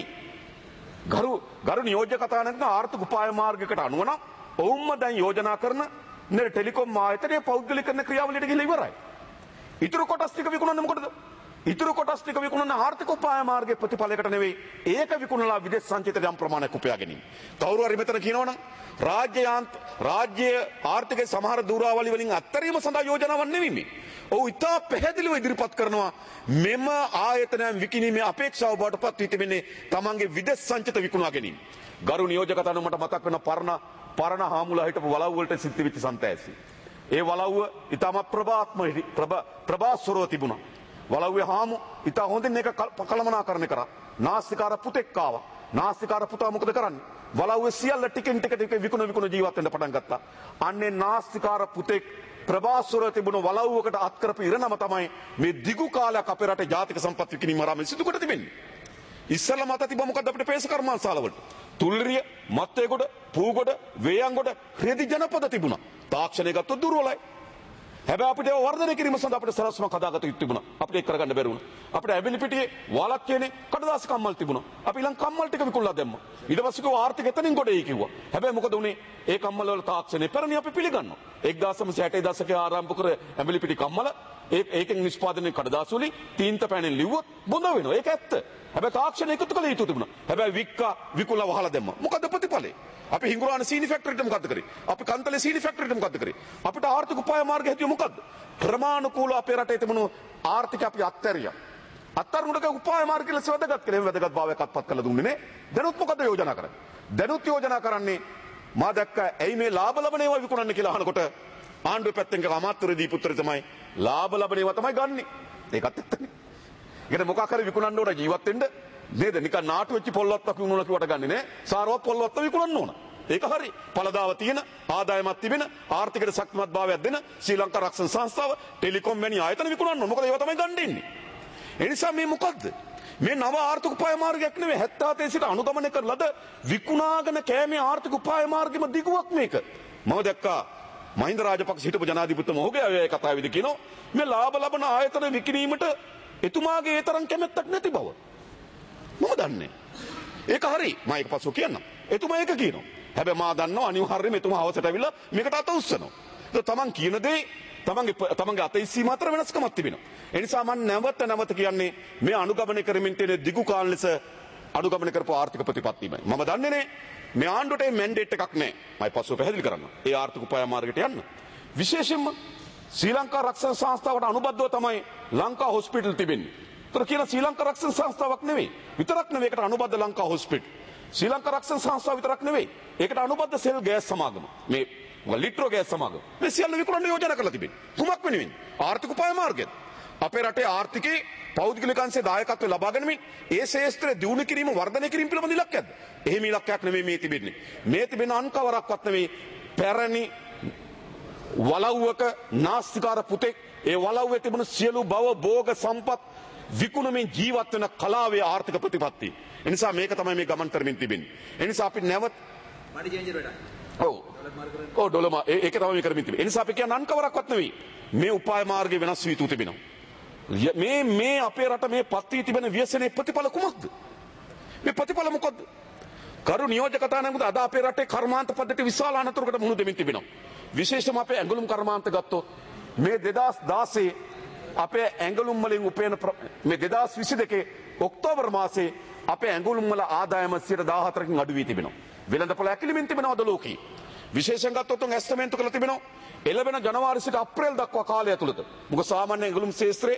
[SPEAKER 3] ගරු නියෝජ්‍ය කතානායක ආර්ථික උපාය මාර්ගයකට අනුව නම් ඔවුන්ම දැන් යෝජනා කරන නේ ටෙලිකොම් ආයතනයේ පෞද්ගලිකරණ ක්‍රියාවලියට ගිහිල්ලා ඉවරයි. ඉතුරු කොටස් ටික විකුණන්නේ මොකටද? ඉතුරු කොටස් ටික විකුණන ආර්ථික උපාය මාර්ගයේ ප්‍රතිඵලයකට නෙවෙයි. ඒක විකුණලා විදේශ සංචිත යම් ප්‍රමාණයක් උපයා ගැනීම. කවුරු හරි මෙතන කියනවනම් රාජ්‍ය ආර්ථිකයේ සමහර දුරාවලි වලින් අත්තරීම සඳහා යෝජනාවක් නෙවෙයි මේ. ඔව් ඉතා පැහැදිලිව ඉදිරිපත් කරනවා මෙම ආයතනයන් විකිණීමේ අපේක්ෂාව බවට පත් වී තිබෙන්නේ තමන්ගේ විදේශ සංචිත විකුණා ගැනීම. ගරු නියෝජක කතාන මට මතක් වෙන පරණ හාමුලා හිටපු වලව් වලට සිද්ධ වෙච්ච සන්තෑසි. ඒ වලව්ව ඉතාමත් ප්‍රභාස්වරව තිබුණා. වලව්වේ හාමු ඉතා හොඳින් ඒක කළමනාකරණය කරා. නාස්තිකාර පුතෙක් ආවා. නාස්තිකාර පුතා මොකද කරන්නේ? වලව්වේ සියල්ල ටිකෙන් ටික විකුණ ජීවත් වෙන්න පටන් ගත්තා. අන්නේ නාස්තිකාර පුතෙක් ප්‍රභාස්වරව තිබුණ වලව්වකට අත් කරපු ඉරණම තමයි මේ දිගු කාලයක් අපේ රටේ ජාතික සම්පත් විකිණීම ආරම්භ සිදු කොට තිබෙන්නේ. ඉස්සෙල්ලා මත තිබ්බ මොකද්ද අපිට පේස කර්මාන්තශාලවලට? තුල්රිය, මත්තේගොඩ, පූගොඩ, වේයන්ගොඩ, රෙදි ජනපද තිබුණා. තාක්ෂණය ගත්තොත් දුර්වලයි. හැබැයි අපිට ඒව වර්ධනය කිරීම සඳහා අපිට සලස්මක් හදාගත යුතු තිබුණා. අපිට ඒක කරගන්න බැරි වුණා. අපිට ඇබිලි පිටියේ වාලක් කියන්නේ කඩදාසි කම්මල් තිබුණා. අපි ඊළඟ කම්මල් ටික විකුණලා දැම්මා. ඊට පස්සේ කිව්වා ආර්ථික එතනින් ගොඩේ කිව්වා. හැබැයි මොකද උනේ? ඒ කම්මල් වල තාක්ෂණය පැරණි අපි පිළිගන්නවා. 1960 දශකයේ ආරම්භ කර ඇබිලි පිටි කම්මල ඒකෙන් නිෂ්පාදනය කඩදාසි වලින් තීන්ත පැනෙන් ලිව්වොත් බොඳ වෙනවා. ඒක ඇත්ත. හැබැයි තාක්ෂණය එකතු කළ යුතු තිබුණා. හැබැයි වික්කා විකුණලා වහලා දැම්මා. මොකද ප්‍රතිඵලය? අපි හිඟුරාන සීනි ෆැක්ටරියට මොකද්ද කරේ? අපි කන්තලේ සීනි ෆැක්ටරියට මොකද්ද කරේ? අපිට ආර්ථික උපාය මාර්ග හැදුවේ මොකද්ද? ක්‍රමානුකූල අපේ රටේ තිබුණු ආර්ථික අපි අත්හැරියා. අත්හැරුණට උපාය මාර්ග කියලා වැදගත් කරේ. වැදගත් භාවයක් අත්පත් කළ දුන්නේ නේ. දැනුත් මොකද යෝජනා කරන්නේ? දැනුත් යෝජනා කරන්නේ මා දැක්ක ඇයි මේ ලාභ ලබන ඒවා විකුණන්න කියලා අහනකොට ආණ්ඩුවේ පැත්තෙන් ගම අමාත්‍යවරු දීපුත්‍රය තමයි ලාභ ලබන ඒවා තමයි ගන්නෙ. ඒකත් එක්කනේ. ඒකට මොකක් හරි විකුණන්න ඕන ජීවත් වෙන්න නේද? නිකන් නාටු වෙච්ච පොල්වත්තක් විකුණනවා කිව්වට ගන්නෙ නෑ. සාරවත් පොල්වත්ත විකුණන්න ඕන. ඒක හරි. පළදාව තියෙන ආදායමක් තිබෙන ආර්ථිකයට ශක්තිමත් භාවයක් දෙන ශ්‍රී ලංකා රක්ෂණ සංස්ථාව ටෙලිකොම් වැනි ආයතන විකුණන්න ඕන. මොකද ඒවා තමයි ගන්න දෙන්නේ. ඒ නිසා මේ මොකද්ද? මේ නව ආර්ථික උපාය මාර්ගයක් නෙවෙයි 77 සිට අනුගමනය කර ලද විකුණාගෙන කෑමේ ආර්ථික උපාය මාර්ගෙම දිගුවක් මේක. මම දැක්කා මහින්ද රාජපක්ෂ හිටපු ජනාධිපතිතුමා ඔහුගේ අය කතාවේදී කියනවා මේ ලාභ ලබන ආයතන විකිණීමට එතුමාගේ ඒ තරම් කැමැත්තක් නැති බව. මම දන්නේ. ඒක හරි. මම ඒක පස්සෝ කියන්නම්. එතුමා ඒක කියනවා. හැබැයි මා දන්නවා අනිවාර්යයෙන්ම එතුමා හවසට ඇවිල්ලා මේකට අත උස්සනවා. ඒක තමන් කියන දේ තමන්ගේ අත ඉස්සීම අතර වෙනස්කමක් තිබෙනවා. ඒ නිසා මම නැවත කියන්නේ මේ අනුගමනය කරමින් තියෙන දිගු කාල ලෙස අනුගමනය කරපු ආර්ථික ප්‍රතිපත්තියමයි. මම දන්නේ නේ මේ ආණ්ඩුවට මැන්ඩේට් එකක් නැහැ. මම පස්සෝ පැහැදිලි කරන්න. ඒ ආර්ථික උපාය මාර්ගයට යන්න. විශේෂයෙන්ම ශ්‍රී ලංකා රක්ෂණ සංස්ථාවට අනුබද්ධව තමයි ලංකා හොස්පිටල් තිබෙන්නේ. ඒතර කියන ශ්‍රී ලංකා රක්ෂණ සංස්ථාවක් නෙවෙයි. විතරක් නෙවෙයි ඒකට අනුබද්ධ ලංකා හොස්පිටල්. ශ්‍රී ලංකා රක්ෂණ සංස්ථාව විතරක් නෙවෙයි. ඒකට අනුබද්ධ සෙල් ගෑස් සමාගම. මේ ලිට්‍රෝ ගෑස් සමාගම. මේ සියල්ල විකුණන්න යෝජනා කරලා තිබෙන්නේ. කුමක් වෙනුවෙන්? ආර්ථික උපාය මාර්ගයද? අපේ රටේ ආර්ථිකයේ පෞද්ගලික අංශයේ දායකත්වය ලබා ගැනීම ඒ ශේෂ්ත්‍රය දියුණු කිරීම වර්ධනය කිරීම පිළිබඳ ඉලක්කයක්ද? එහෙම ඉලක්කයක් නෙවෙයි මේ තිබෙන්නේ. මේ තිබෙන අන්කවරක්වත් නෙවෙයි පැරණි වලව්වක නාස්තිකාර පුතෙක් ඒ වලව්වේ තිබුණු සියලු භව භෝග සම්පත් විකුණමින් ජීවත් වෙන කලාවේ ආර්ථික ප්‍රතිපත්තිය. ඒ නිසා මේක තමයි මේ ගමන් කරමින් තිබෙන්නේ. ඒ නිසා අපි නැවත
[SPEAKER 4] මඩි චේන්ජර් වැඩ.
[SPEAKER 3] ඔව් ඩොලර් ඒක තමයි මේ කරමින් තිබෙන්නේ. ඒ නිසා අපි කියන්නේ අන්කවරක්වත් නෙවෙයි. මේ උපාය මාර්ගය වෙනස් වී තිබෙනවා. මේ අපේ රට මේ පත් වී තිබෙන ව්‍යසනයේ ප්‍රතිඵල කුමක්ද? මේ ප්‍රතිඵල මොකද්ද? කරු නියෝජක කතානායකතුමනි අද අපේ රටේ කර්මාන්ත පද්ධති විශාල අනතුරකට මුහුණ දෙමින් තිබෙනවා. විශේෂයෙන්ම අපේ ඇඟලුම් කර්මාන්ත ගත්තොත් මේ 2016 අපේ ඇඟලුම් වලින් උපයන මේ 2022 ඔක්තෝබර් මාසයේ අපේ ඇඟලුම් වල ආදායම 14%කින් අඩු වී තිබෙනවා. වෙළඳපොළ ඇකිලිමින් තිබෙනවද ලෝකේ? විශේෂයෙන් ගත්තොත් ඇස්තමේන්තු කරලා තිබෙනවා එළවෙන ජනවාරි සිට අප්‍රේල් දක්වා කාලය ඇතුළත. මොකද සාමාන්‍ය ඇඟලුම් ශාස්ත්‍රයේ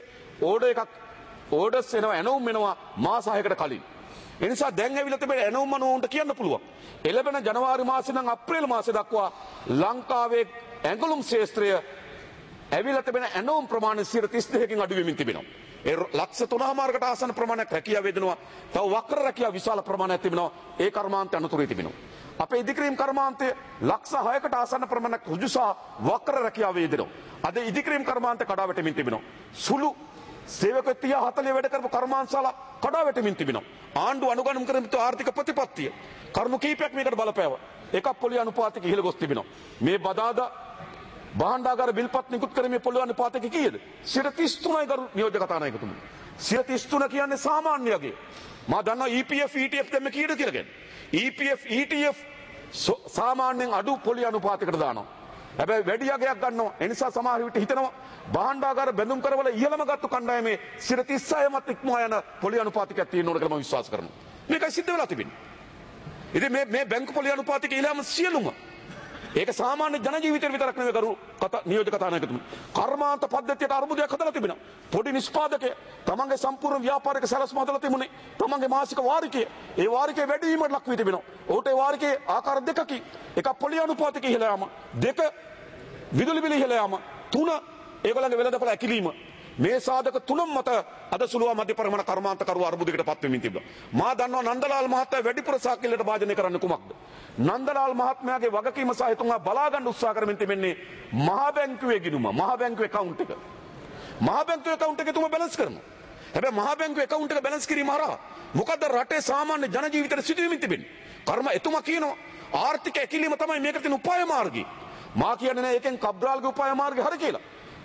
[SPEAKER 3] ඕඩර්ස් එනවා ඇනවුම් වෙනවා මාස 6කට කලින්. ඒ නිසා දැන් ඇවිල්ලා තිබෙන ඇනවුම් මනුවන්ට කියන්න පුළුවන්. එළවෙන ජනවාරි මාසේ නම් අප්‍රේල් මාසේ දක්වා ලංකාවේ ඇඟලුම් ශාස්ත්‍රය ඇවිල්ලා තිබෙන ඇනවුම් ප්‍රමාණය 32කින් අඩු වෙමින් තිබෙනවා. ඒ ලක්ෂ 3මාරකට ආසන්න ප්‍රමාණයක් රැකියාව වේදෙනවා. තව වක්‍ර රැකියාව විශාල ප්‍රමාණයක් තිබෙනවා. ඒ කර්මාන්ත අනුතරේ තිබෙනවා. අපේ ඉදිකිරීම් කර්මාන්තය ලක්ෂ 6කට ආසන්න ප්‍රමාණයක් ඍජුසා වක්‍ර රැකියාව වේදෙනවා. අද ඉදිකිරීම් කර්මාන්ත කඩා වැටෙමින් තිබෙනවා. සුළු සේවක 30-40 වැඩ කරපු කර්මාන්තශාලා කඩා වැටෙමින් තිබෙනවා. ආණ්ඩුව අනුගමනය කරන ආර්ථික ප්‍රතිපත්තිය කරුණු කීපයක් මේකට බලපෑවා. එකක් පොලිය අනුපාතික ඉහළ ගොස් තිබෙනවා. මේ බදාදා භාණ්ඩාගාර බිල්පත් නිකුත් කරන්නේ පොලිය අනුපාතික කීයද? 33යි ගරු නියෝජක කතානායකතුමනි. 33 කියන්නේ සාමාන්‍යයගේ. මා දන්නවා EPF ETF දෙන්න කීයද කියලා කියන්නේ. EPF ETF සාමාන්‍යයෙන් අඩු පොලිය අනුපාතයකට දානවා. හැබැයි වැඩි යගයක් ගන්නවා. ඒ නිසා සමහර විට හිතනවා භාණ්ඩාගාර බැඳුම් කරවල ඉහළම ගත්තු කණ්ඩායමේ 36මත් ඉක්මවා යන පොලිය අනුපාතිකයක් තියෙන්න ඕන කියලා මම විශ්වාස කරනවා. මේකයි සිද්ධ වෙලා තිබෙන්නේ. ඉතින් මේ බැංකු පොලිය අනුපාතික ඉහළම සියලුම ඒක සාමාන්‍ය ජන ජීවිතේ විතරක් නෙවෙයි කරු නියෝජක කතානායකතුමනි. කර්මාන්ත පද්ධතියට අර්බුදයක් හදලා තිබෙනවා. පොඩි නිෂ්පාදකය තමන්ගේ සම්පූර්ණ ව්‍යාපාරික සැලැස්ම හදලා තිබුණේ තමන්ගේ මාසික වාරිකය. ඒ වාරිකය වැඩි වීමට ලක් වී තිබෙනවා. ඔහුට ඒ වාරිකයේ ආකාර දෙකකින් එකක් පොලිය අනුපාතික ඉහළ යාම, දෙක විදුලි බිල ඉහළ යාම, තුන ඒගොල්ලන්ගේ වෙළඳපොළ ඇකිලිම. මේ සාධක තුනම මත අද සුළුවා මධ්‍ය පරිමාණ කර්මාන්තකරු අර්බුදයකට පත් වෙමින් තිබුණා. මා දන්නවා නන්දලාල් මහත්තයා වැඩිපුර සාකල්‍යයට භාජනය කරන්න කුමක්ද? නන්දලාල් මහත්මයාගේ වගකීම සහ එතුමා බලා ගන්න උත්සාහ කරමින් තිබෙන්නේ මහා බැංකුවේ ගිණුම, මහා බැංකුවේ account එක. මහා බැංකුවේ account එක එතුමා බැලන්ස් කරනවා. හැබැයි මහා බැංකුවේ account එක බැලන්ස් කිරීම හරහා මොකද රටේ සාමාන්‍ය ජන ජීවිතයට සිදුවෙමින් තිබෙන්නේ? කර්ම එතුමා කියනවා ආර්ථික ඇකිලිම තමයි මේකට තියෙන උපාය මාර්ගය. මා කියන්නේ නෑ ඒකෙන් කබ්‍රාල්ගේ උපාය මාර්ගය හරි කියලා.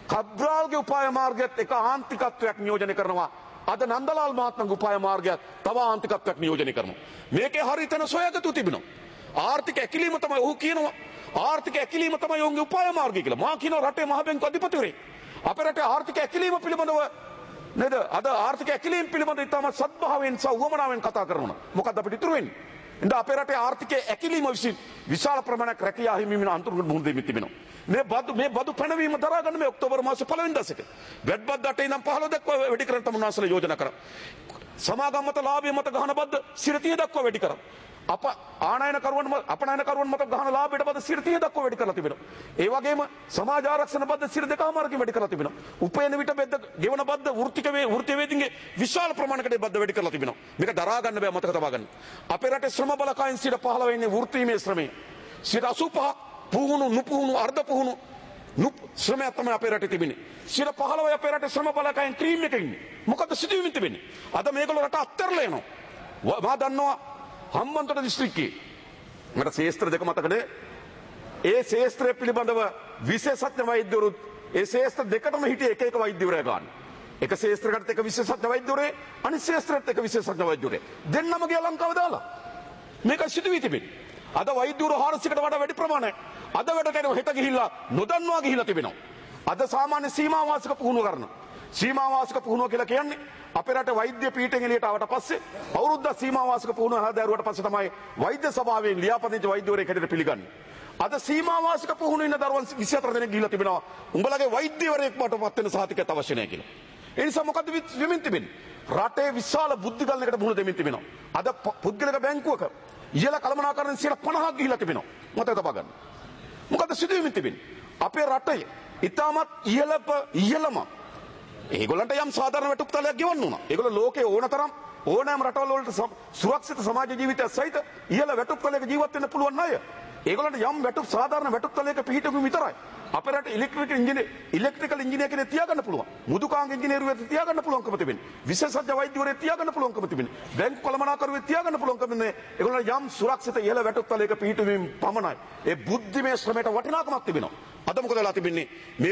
[SPEAKER 3] කබ්‍රාල්ගේ උපාය මාර්ගයත් එක ආන්තිකත්වයක් නියෝජනය කරනවා. අද නන්දලාල් මහත්මයාගේ උපාය මාර්ගයත් තව ආන්තිකත්වයක් නියෝජනය කරනවා. මේකේ හරියටම සොයාගතු තිබෙනවා. ආර්ථික ඇකිලීම තමයි ඔහු කියනවා. ආර්ථික ඇකිලීම තමයි ඔවුන්ගේ උපාය මාර්ගය කියලා. මා කියනවා රටේ මහ බැංකුව අධිපතිවරේ. අපේ රටේ ආර්ථික ඇකිලීම පිළිබඳව නේද? අද ආර්ථික ඇකිලීම පිළිබඳව ඉතාම සත්භාවයෙන් සහ උවමනාවෙන් කතා කරනවා. මොකද්ද අපිට ඉතුරු වෙන්නේ? ඉතින් අපේ රටේ ආර්ථිකයේ ඇකිලීම විසින් විශාල ප්‍රමාණයක් රැකියා හිමිවීම අන්තර්ගත මුහුණ දෙමින් තිබෙනවා. මේ බදු පැනවීම දරා ගන්න මේ ඔක්තෝබර් මාසේ 1 වෙනිදා සිට වැට් බද්ද 8 ඉඳන් 15 දක්වා වැඩි කරන්න තමයි උන්වහන්සේලා යෝජනා කරා. සමාගම් මත ලාභය මත ගහන බද්ද 30 දක්වා වැඩි කරා. අපනයනකරුවන් මත ගහන ලාභයට බද්ද 30 දක්වා වැඩි කරලා තිබෙනවා. ඒ වගේම සමාජ ආරක්ෂණ බද්ද 2.5 වැඩි කරලා තිබෙනවා. උපයන විට බෙද්ද ගෙවන බද්ද වෘත්ති වේදින්ගේ විශාල ප්‍රමාණයකට බද්ද වැඩි කරලා තිබෙනවා. මේක දරා ගන්න බෑ මතක තබා ගන්න. අපේ රටේ ශ්‍රම බලකායෙන් 15 වෙන්නේ වෘත්තීමේ ශ්‍රමය. 85 පුහුණු නුපුහුණු අර්ධ පුහුණු ශ්‍රමයක් තමයි අපේ රටේ තිබෙන්නේ. 15 අපේ රටේ ශ්‍රම බලකායෙන් ක්‍රීම් එකේ ඉන්නේ. මොකද සිදුවීමින් තිබෙන්නේ? අද මේගොල්ලෝ රට අත්හැරලා යනවා. මා දන්නවා හම්බන්තොට දිස්ත්‍රික්කයේ මට ශේස්ත්‍ර දෙක මතකනේ. ඒ ශේස්ත්‍රය පිළිබඳව විශේෂඥ වෛද්‍යවරුත් ඒ ශේස්ත්‍ර දෙකටම හිටියේ එක වෛද්‍යවරයා ගන්න. එක ශේස්ත්‍රයකට එක විශේෂඥ වෛද්‍යවරේ අනිත් ශේස්ත්‍රයට එක විශේෂඥ වෛද්‍යවරේ දෙන්නම ගියා ලංකාව දාලා. මේක සිදු වී තිබෙන්නේ. අද වෛද්‍යවරු 400කට වඩා වැඩි ප්‍රමාණයක් අද වැඩ කරන හෙට ගිහිල්ලා නොදන්නවා ගිහිල්ලා තිබෙනවා. අද සාමාන්‍ය සීමා වාසික පුහුණුව කරන සීමා වාසික පුහුණුව කියලා කියන්නේ අපේ රටේ වෛද්‍ය පීඨයෙන් එළියට ආවට පස්සේ අවුරුද්දක් සීමා වාසික පුහුණුව හැදෑරුවට පස්සේ තමයි වෛද්‍ය සභාවෙන් ලියාපදිංචි වෛද්‍යවරයෙක් හැටියට පිළිගන්නේ. අද සීමා වාසික පුහුණුව ඉන්න දරුවන් 24 දෙනෙක් ගිහිල්ලා තිබෙනවා. උඹලගේ වෛද්‍යවරයෙක් බවටපත් වෙන සහතිකයක් අවශ්‍ය නැහැ කියලා. ඒ නිසා මොකද්ද වෙමින් තිබෙන්නේ? රටේ විශාල බුද්ධි ගලනකට මුහුණ දෙමින් තිබෙනවා. අද පුද්ගලික බැංකුවක ඉහළ කළමනාකරණ 50% ගිහිල්ලා තිබෙනවා. මතක තබා ගන්න. මොකද සිදු වෙමින් තිබෙන්නේ? අපේ රටේ ඉතාමත් ඉහළම ඒගොල්ලන්ට යම් සාධාරණ වැටුප්තලයක් ගෙවන්න උනා. ඒගොල්ලෝ ලෝකේ ඕනතරම් ඕනෑම රටවල් වලට සුරක්ෂිත සමාජ ජීවිතයක් සහිත ඉහළ වැටුප්තලයක ජීවත් වෙන්න පුළුවන් අය. ඒගොල්ලන්ට යම් සාධාරණ වැටුප්තලයක පිහිටුවීම විතරයි. අපේ රටේ ඉලෙක්ට්‍රිකල් ඉංජිනේර කෙනෙක් තියාගන්න පුළුවන්. මුදුකාංග ඉංජිනේරුවෙක් තියාගන්න පුළුවන්කම තිබෙන්නේ. විශේෂඥ වෛද්‍යවරයෙක් තියාගන්න පුළුවන්කම තිබෙන්නේ. බැංකු කළමනාකරුවෙක් තියාගන්න පුළුවන්කම තිබෙන්නේ. ඒගොල්ලන්ට යම් සුරක්ෂිත ඉහළ වැටුප්තලයක පිහිටුවීම පමණයි. ඒ බුද්ධිමය ශ්‍රමයට වටිනාකමක් තිබෙනවා. අද මොකද වෙලා තිබෙන්නේ?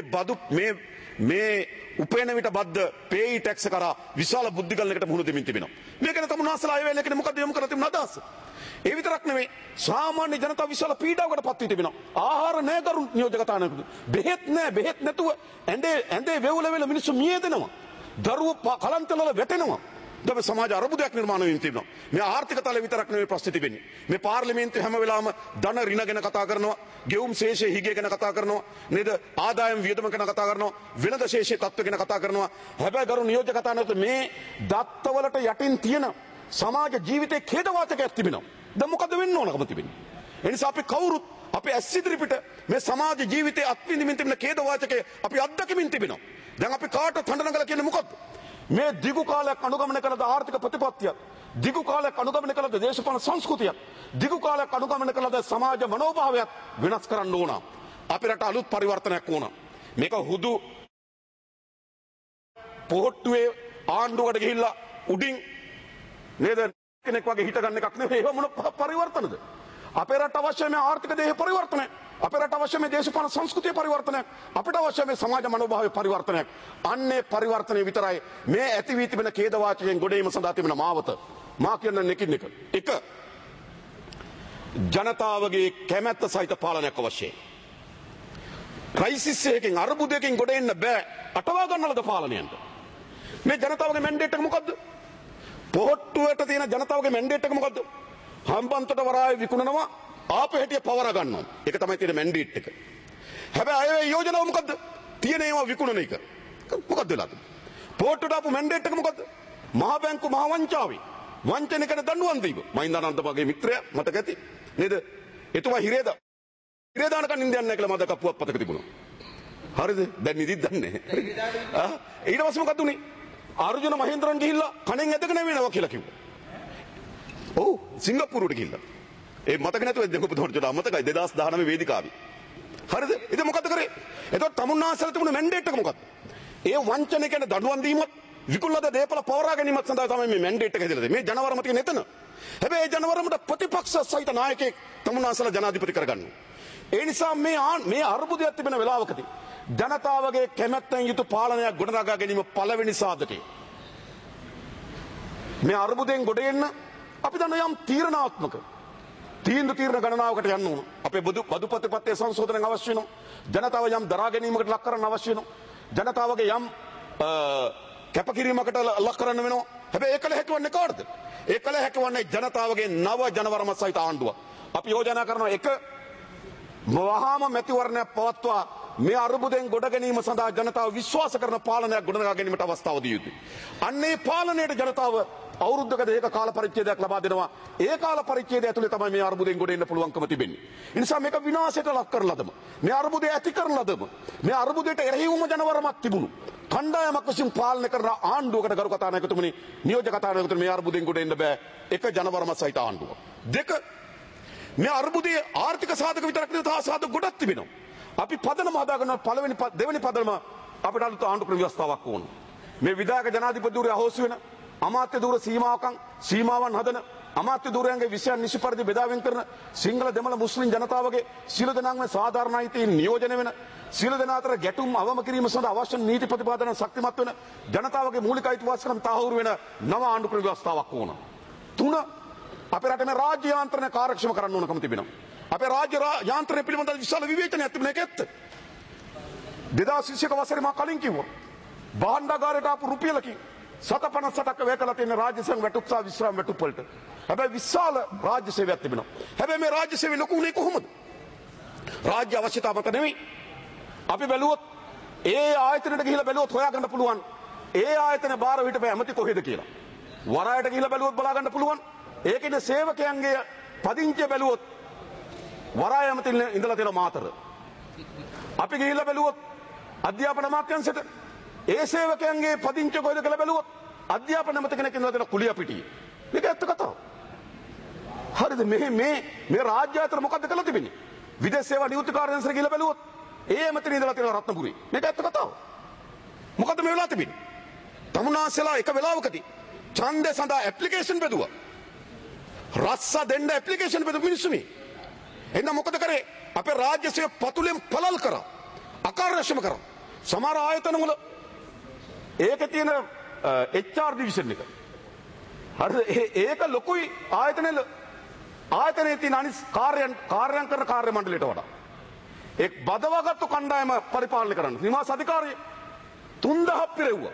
[SPEAKER 3] මේ උපයන විට බද්ද පේයි ටැක්ස් කරා විශාල බුද්ධි ගලනකට මුහුණ දෙමින් තිබෙනවා. මේක ගැන තමුන්නාසලා අය වෙලෙකනේ මොකද යොමු කරලා තිබුණ අදහස. ඒ විතරක් නෙමෙයි සාමාන්‍ය ජනතාව විශාල පීඩාවකට පත් වී තිබෙනවා. ආහාර නැහැ කරු නියෝජකතාවනකට. බෙහෙත් නැහැ. බෙහෙත් නැතුව ඇඳේ වේවුල වෙල මිනිස්සු මියදෙනවා. දරුවෝ කලන්තවල වැටෙනවා. දම සමාජ අර්බුදයක් නිර්මාණය වෙමින් තිබෙනවා. මේ ආර්ථික තලය විතරක් නෙමෙයි ප්‍රශ්නේ තිබෙන්නේ. මේ පාර්ලිමේන්තුවේ හැම වෙලාවම ධන ඍණ ගැන කතා කරනවා, ගෙවුම් ශේෂයේ හිගේ ගැන කතා කරනවා, නේද? ආදායම් වියදම ගැන කතා කරනවා, වෙනද ශේෂයේ තත්ත්ව ගැන කතා කරනවා. හැබැයි ගරු නියෝජක කතානත් මේ දත්තවලට යටින් තියෙන සමාජ ජීවිතයේ ඛේදවාචකයක් තිබෙනවා. දැන් මොකද වෙන්න ඕනකම තිබෙන්නේ? ඒ නිසා අපි කවුරුත් අපේ ඇස් ඉදිරිපිට මේ සමාජ ජීවිතයේ අත්විඳින්මින් තිබෙන ඛේදවාචකය අපි අත්දැකීමින් තිබෙනවා. දැන් අපි කාටවත් හඬ නගලා කියන්නේ මොකද්ද? මේ දිගු කාලයක් අනුගමනය කළද ආර්ථික ප්‍රතිපත්තියක්, දිගු කාලයක් අනුගමනය කළද දේශපාලන සංස්කෘතියක්, දිගු කාලයක් අනුගමනය කළද සමාජ මනෝභාවයක් වෙනස් කරන්න ඕන. අපේ රට අලුත් පරිවර්තනයක් ඕන. මේක හුදු පොහොට්ටුවේ ආණ්ඩුවකට ගිහිල්ලා උඩින් නේද කෙනෙක් වගේ හිට ගන්න එකක් නෙවෙයි. ඒක මොන පරිවර්තනද? අපේ රට අවශ්‍ය මේ ආර්ථික දේහ පරිවර්තනය. අපේ රට අවශ්‍ය මේ දේශපාලන සංස්කෘතිය පරිවර්තනයක්. අපිට අවශ්‍ය මේ සමාජ මනෝභාවයේ පරිවර්තනයක්. අන්නේ පරිවර්තනය විතරයි මේ ඇති වී තිබෙන ඛේදවාචකයෙන් ගොඩේම සඳහා තිබෙන මාවත. මා කියන්නේ එකින් එක. ජනතාවගේ කැමැත්ත සහිත පාලනයක් අවශ්‍යයි. ක්‍රයිසිස් එකකින් අර්බුදයකින් ගොඩ එන්න බෑ. අටවා ගන්නලද පාලනයන්ට. මේ ජනතාවගේ මැන්ඩේට් එක මොකද්ද? පොහොට්ටුවට තියෙන ජනතාවගේ මැන්ඩේට් එක මොකද්ද? හම්බන්තොට වරාය විකුණනවා ආපු හැටිය පවර ගන්නවා. ඒක තමයි තියෙන මැන්ඩේට් එක. හැබැයි අය යෝජනාව මොකද්ද? තියෙන ඒවා විකුණන එක. මොකද්ද වෙලා තියෙන්නේ? පොහොට්ටුවට ආපු මැන්ඩේට් එක මොකද්ද? මහා බැංකු මහා වංචාවේ. වංචනිකන දඬුවම් දීම. මහින්දානන්ද වගේ මිත්‍රයා මතක ඇති නේද? එතුමා හිරේ දානකන් නින්දයන් නැහැ කියලා මතක පුවත්පතක තිබුණා. හරිද? දැන් නිදිත් දන්නේ නැහැ. ඊට පස්සේ මොකද්ද උනේ? අර්ජුන මහේන්ද්‍රන් ගිහිල්ලා කණෙන් ඇදගෙන වෙනවා කියලා කිව්වා. ඔව් සිංගප්පූරුවට ගිහිල්ලා. ඒ මතක නැතුව දැන් ඔබතුමාට මතකයි 2019 වේදිකාවේ. හරිද? ඉතින් මොකද කරේ? එතකොට තමුන්නාසල තිබුණ මැන්ඩේට් එක මොකද්ද? ඒ වංචනිකන දඬුවම් දීමත් විකුල්ලද දේපල පවරා ගැනීමත් සඳහා තමයි මේ මැන්ඩේට් එක හැදලා තියෙන්නේ. මේ ජනවරම තියෙන එතන. හැබැයි ඒ ජනවරමට ප්‍රතිපක්ෂ සහිත නායකයෙක් තමුන්නාසල ජනාධිපති කරගන්නවා. ඒ නිසා මේ අර්බුදයක් තිබෙන වෙලාවකදී ජනතාවගේ කැමැත්තෙන් යුතු පාලනයක් ගොඩනගා ගැනීම පළවෙනි සාධකය. මේ අර්බුදයෙන් ගොඩ එන්න අපි දන්න යම් තීරණාත්මක තීන්දුව ගණනාවකට යන්න ඕන. අපේ බදු ප්‍රතිපත්තිය සංශෝධනය අවශ්‍ය වෙනවා. ජනතාව යම් දරා ගැනීමකට ලක් කරන්න අවශ්‍ය වෙනවා. ජනතාවගේ යම් කැපකිරීමකට ලක් කරන්න වෙනවා. හැබැයි ඒකල හැකවන්නේ කාටද? ඒකල හැකවන්නේ ජනතාවගේ නව ජනවරම සහිත ආණ්ඩුව. අපි යෝජනා කරනවා එක වහාම මැතිවරණයක් පවත්වා මේ අර්බුදයෙන් ගොඩ ගැනීම සඳහා ජනතාව විශ්වාස කරන පාලනයක් ගොඩනගා ගැනීමට අවස්ථාව දී යුතුයි. අන්නේ පාලනයට ජනතාව අවුරුද්දක දෙක කාල පරිච්ඡේදයක් ලබා දෙනවා. ඒ කාල පරිච්ඡේදය ඇතුලේ තමයි මේ අර්බුදයෙන් ගොඩ එන්න පුළුවන්කම තිබෙන්නේ. ඒ නිසා මේක විනාශයට ලක් කරලදම මේ අර්බුදය ඇති කරලදම මේ අර්බුදයට එරෙහිවම ජනවරමක් තිබුණු කණ්ඩායමක් විසින් පාලනය කරන ආණ්ඩුවකට ගරු කතානායකතුමනි නියෝජ්‍ය කතානායකතුමනි මේ අර්බුදයෙන් ගොඩ එන්න බෑ. එක ජනවරම සහිත ආණ්ඩුව. දෙක මේ අර්බුදයේ ආර්ථික සාධක විතරක් නෙවෙයි තා සාධක ගොඩක් තිබෙනවා. අපි පදනම හදාගන්න දෙවෙනි පදනම අපිට අලුත් ආණ්ඩු ක්‍රම ව්‍යවස්ථාවක් ඕන. මේ විධායක ජනාධිපති ධූරය අහෝසි වෙන අමාත්‍ය ධූර සීමාවන් හදන අමාත්‍ය ධූරයන්ගේ විෂයන් නිසි පරිදි බෙදා වෙන් කරන සිංහල දෙමළ මුස්ලිම් ජනතාවගේ සියලු දෙනාම සාධාරණ අයිතීන් නියෝජනය වෙන සියලු දෙනා අතර ගැටුම් අවම කිරීම සඳහා අවශ්‍ය නීති ප්‍රතිපාදන ශක්තිමත් වෙන ජනතාවගේ මූලික අයිතිවාසිකම් තහවුරු වෙන නව ආණ්ඩු ක්‍රම ව්‍යවස්ථාවක් ඕන. 3 අපේ රටේ මේ රාජ්‍ය යාන්ත්‍රණය කාර්යක්ෂම කරන්න ඕනකම තිබෙනවා. අපේ රාජ්‍ය යාන්ත්‍රණය පිළිබඳව විශාල විවේචනයක් තිබුණ එක ඇත්ත. 2021 වසරේ මා කලින් කිව්වා. භාණ්ඩාගාරයට ආපු රුපියලකින් 758ක් වැය කළා තියෙන රාජ්‍ය සංඝ වැටුප් සහ විශ්‍රාම වැටුප් වලට. හැබැයි විශාල රාජ්‍ය සේවයක් තිබෙනවා. හැබැයි මේ රාජ්‍ය සේවය ලොකු උනේ කොහොමද? රාජ්‍ය අවශ්‍යතාව මත නෙවෙයි. අපි බැලුවොත් ඒ ආයතනයට ගිහිල්ලා බැලුවොත් හොයාගන්න පුළුවන් ඒ ආයතන බාර හිටපු ඇමති කොහෙද කියලා. වරායට ගිහිල්ලා බැලුවොත් බලා ගන්න පුළුවන්. ඒකේ සේවකයන්ගේ පදිංචිය බැලුවොත් වරාය ඇමති ඉඳලා තියෙන මාතර. අපි ගිහිල්ලා බැලුවොත් අධ්‍යාපන අමාත්‍යාංශයට ඒ සේවකයන්ගේ පදිංචිය කොහෙද කියලා බැලුවොත් අධ්‍යාපන ඇමති කෙනෙක් ඉඳලා තියෙන කුලියපිටියේ. මේක ඇත්ත කතාව. හරිද? මේ රාජ්‍ය අතර මොකද්ද කරලා තිබෙන්නේ? විදේශ සේවා නියුක්ති කාර්යාංශයට ගිහිල්ලා බැලුවොත් ඒ ඇමති ඉඳලා තියෙන රත්නපුරේ. මේක ඇත්ත කතාව. මොකද්ද මේ වෙලා තිබෙන්නේ? තමුන්නාන්සලා එක වෙලාවකදී ඡන්දය සඳහා ඇප්ලිකේෂන් බෙදුවා. රස්ස දෙන්න ඇප්ලිකේෂන් බෙදපු මිනිස්සු මේ. එහෙනම් මොකද කරේ? අපේ රාජ්‍ය සේවය පතුලෙන් පළල් කරා. අකාර්යක්ෂම කරා. සමහර ආයතන වල ඒකේ තියෙන HR ඩිවිෂන් එක. හරිද? ඒක ලොකුයි ආයතනයේ තියෙන අනිත් කාර්යයන් කරන කාර්ය මණ්ඩලයට වඩා. එක් බදවාගත්තු කණ්ඩායම පරිපාලනය කරන්න. නිවාස අධිකාරිය 3000ක් පිරෙව්වා.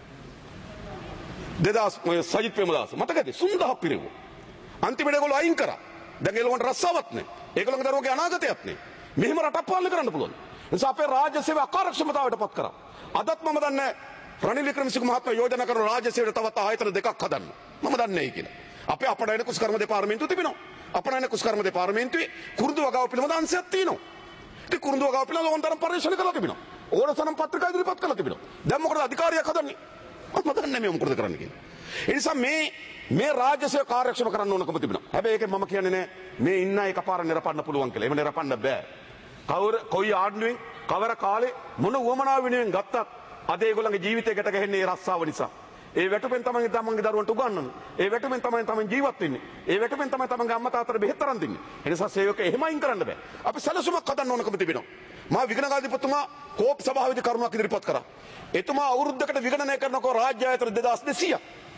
[SPEAKER 3] 2000 සජිත් ප්‍රේමදාස මතකද? 3000ක් පිරෙව්වා. අන්තිමට ඒගොල්ලෝ අයින් කරා. දැන් ඒගොල්ලන්ට රස්සාවක් නැහැ. ඒගොල්ලන්ගේ දරුවෝගේ අනාගතයක් නැහැ. මෙහෙම රටක් පාලනය කරන්න පුළුවන්. ඒ නිසා අපේ රාජ්‍ය සේවය අකාර්යක්ෂමතාවයට පත් කරා. අදත් මම දන්නේ රනිල් වික්‍රමසිංහ මහත්මයා යෝජනා කරන රාජ්‍ය සේවයට තවත් ආයතන දෙකක් හදන්න. මම දන්නේ නැහැ කියලා. අපේ අපනයන කුස්කර්ම දෙපාර්තමේන්තුව තිබෙනවා. අපනයන කුස්කර්ම දෙපාර්තමේන්තුවේ කුරුඳු වගාව පිළිබඳ අංශයක් තියෙනවා. ඉතින් කුරුඳු වගාව පිළිබඳ ඕනතරම් පරිශීලනය කරලා තිබෙනවා. ඕනතරම් පත්‍රිකා ඉදිරිපත් කරලා තිබෙනවා. දැන් මොකටද අධිකාරියක් හදන්නේ? මම දන්නේ නැහැ මොකටද කරන්න කියලා. ඒ නිසා මේ රාජ්‍ය සේවය කාර්යක්ෂම කරන්න ඕනකම තිබෙනවා. හැබැයි ඒකෙන් මම කියන්නේ නැහැ මේ ඉන්න එකපාර නිරපන්න පුළුවන් කියලා. එහෙම නිරපන්න බෑ. කොයි ආණ්ඩුවෙන් කවර කාලේ මොන උවමනාව වෙනුවෙන් ගත්තත් අද ඒගොල්ලන්ගේ ජීවිතය ගැට ගැහෙන්නේ ඒ රස්සාව නිසා. ඒ වැටුපෙන් තමයි තමන්ගේ දරුවන්ට උගන්වන්නේ. ඒ වැටුපෙන් තමයි තමන් ජීවත් වෙන්නේ. ඒ වැටුපෙන් තමයි තමන්ගේ අම්මා තාත්තට බෙහෙත් තරන් දෙන්නේ. ඒ නිසා සේවක එහෙම අයින් කරන්න බෑ. අපි සැලසුමක් හදන්න ඕනකම තිබෙනවා. මා විගණනාධිපතිතුමා කෝප් සභාවේදී කරුණක් ඉදිරිපත් කරා. එතුමා අවුරුද්දකට විගණනය කරනකොට රාජ්‍ය ආයතන 2200ක්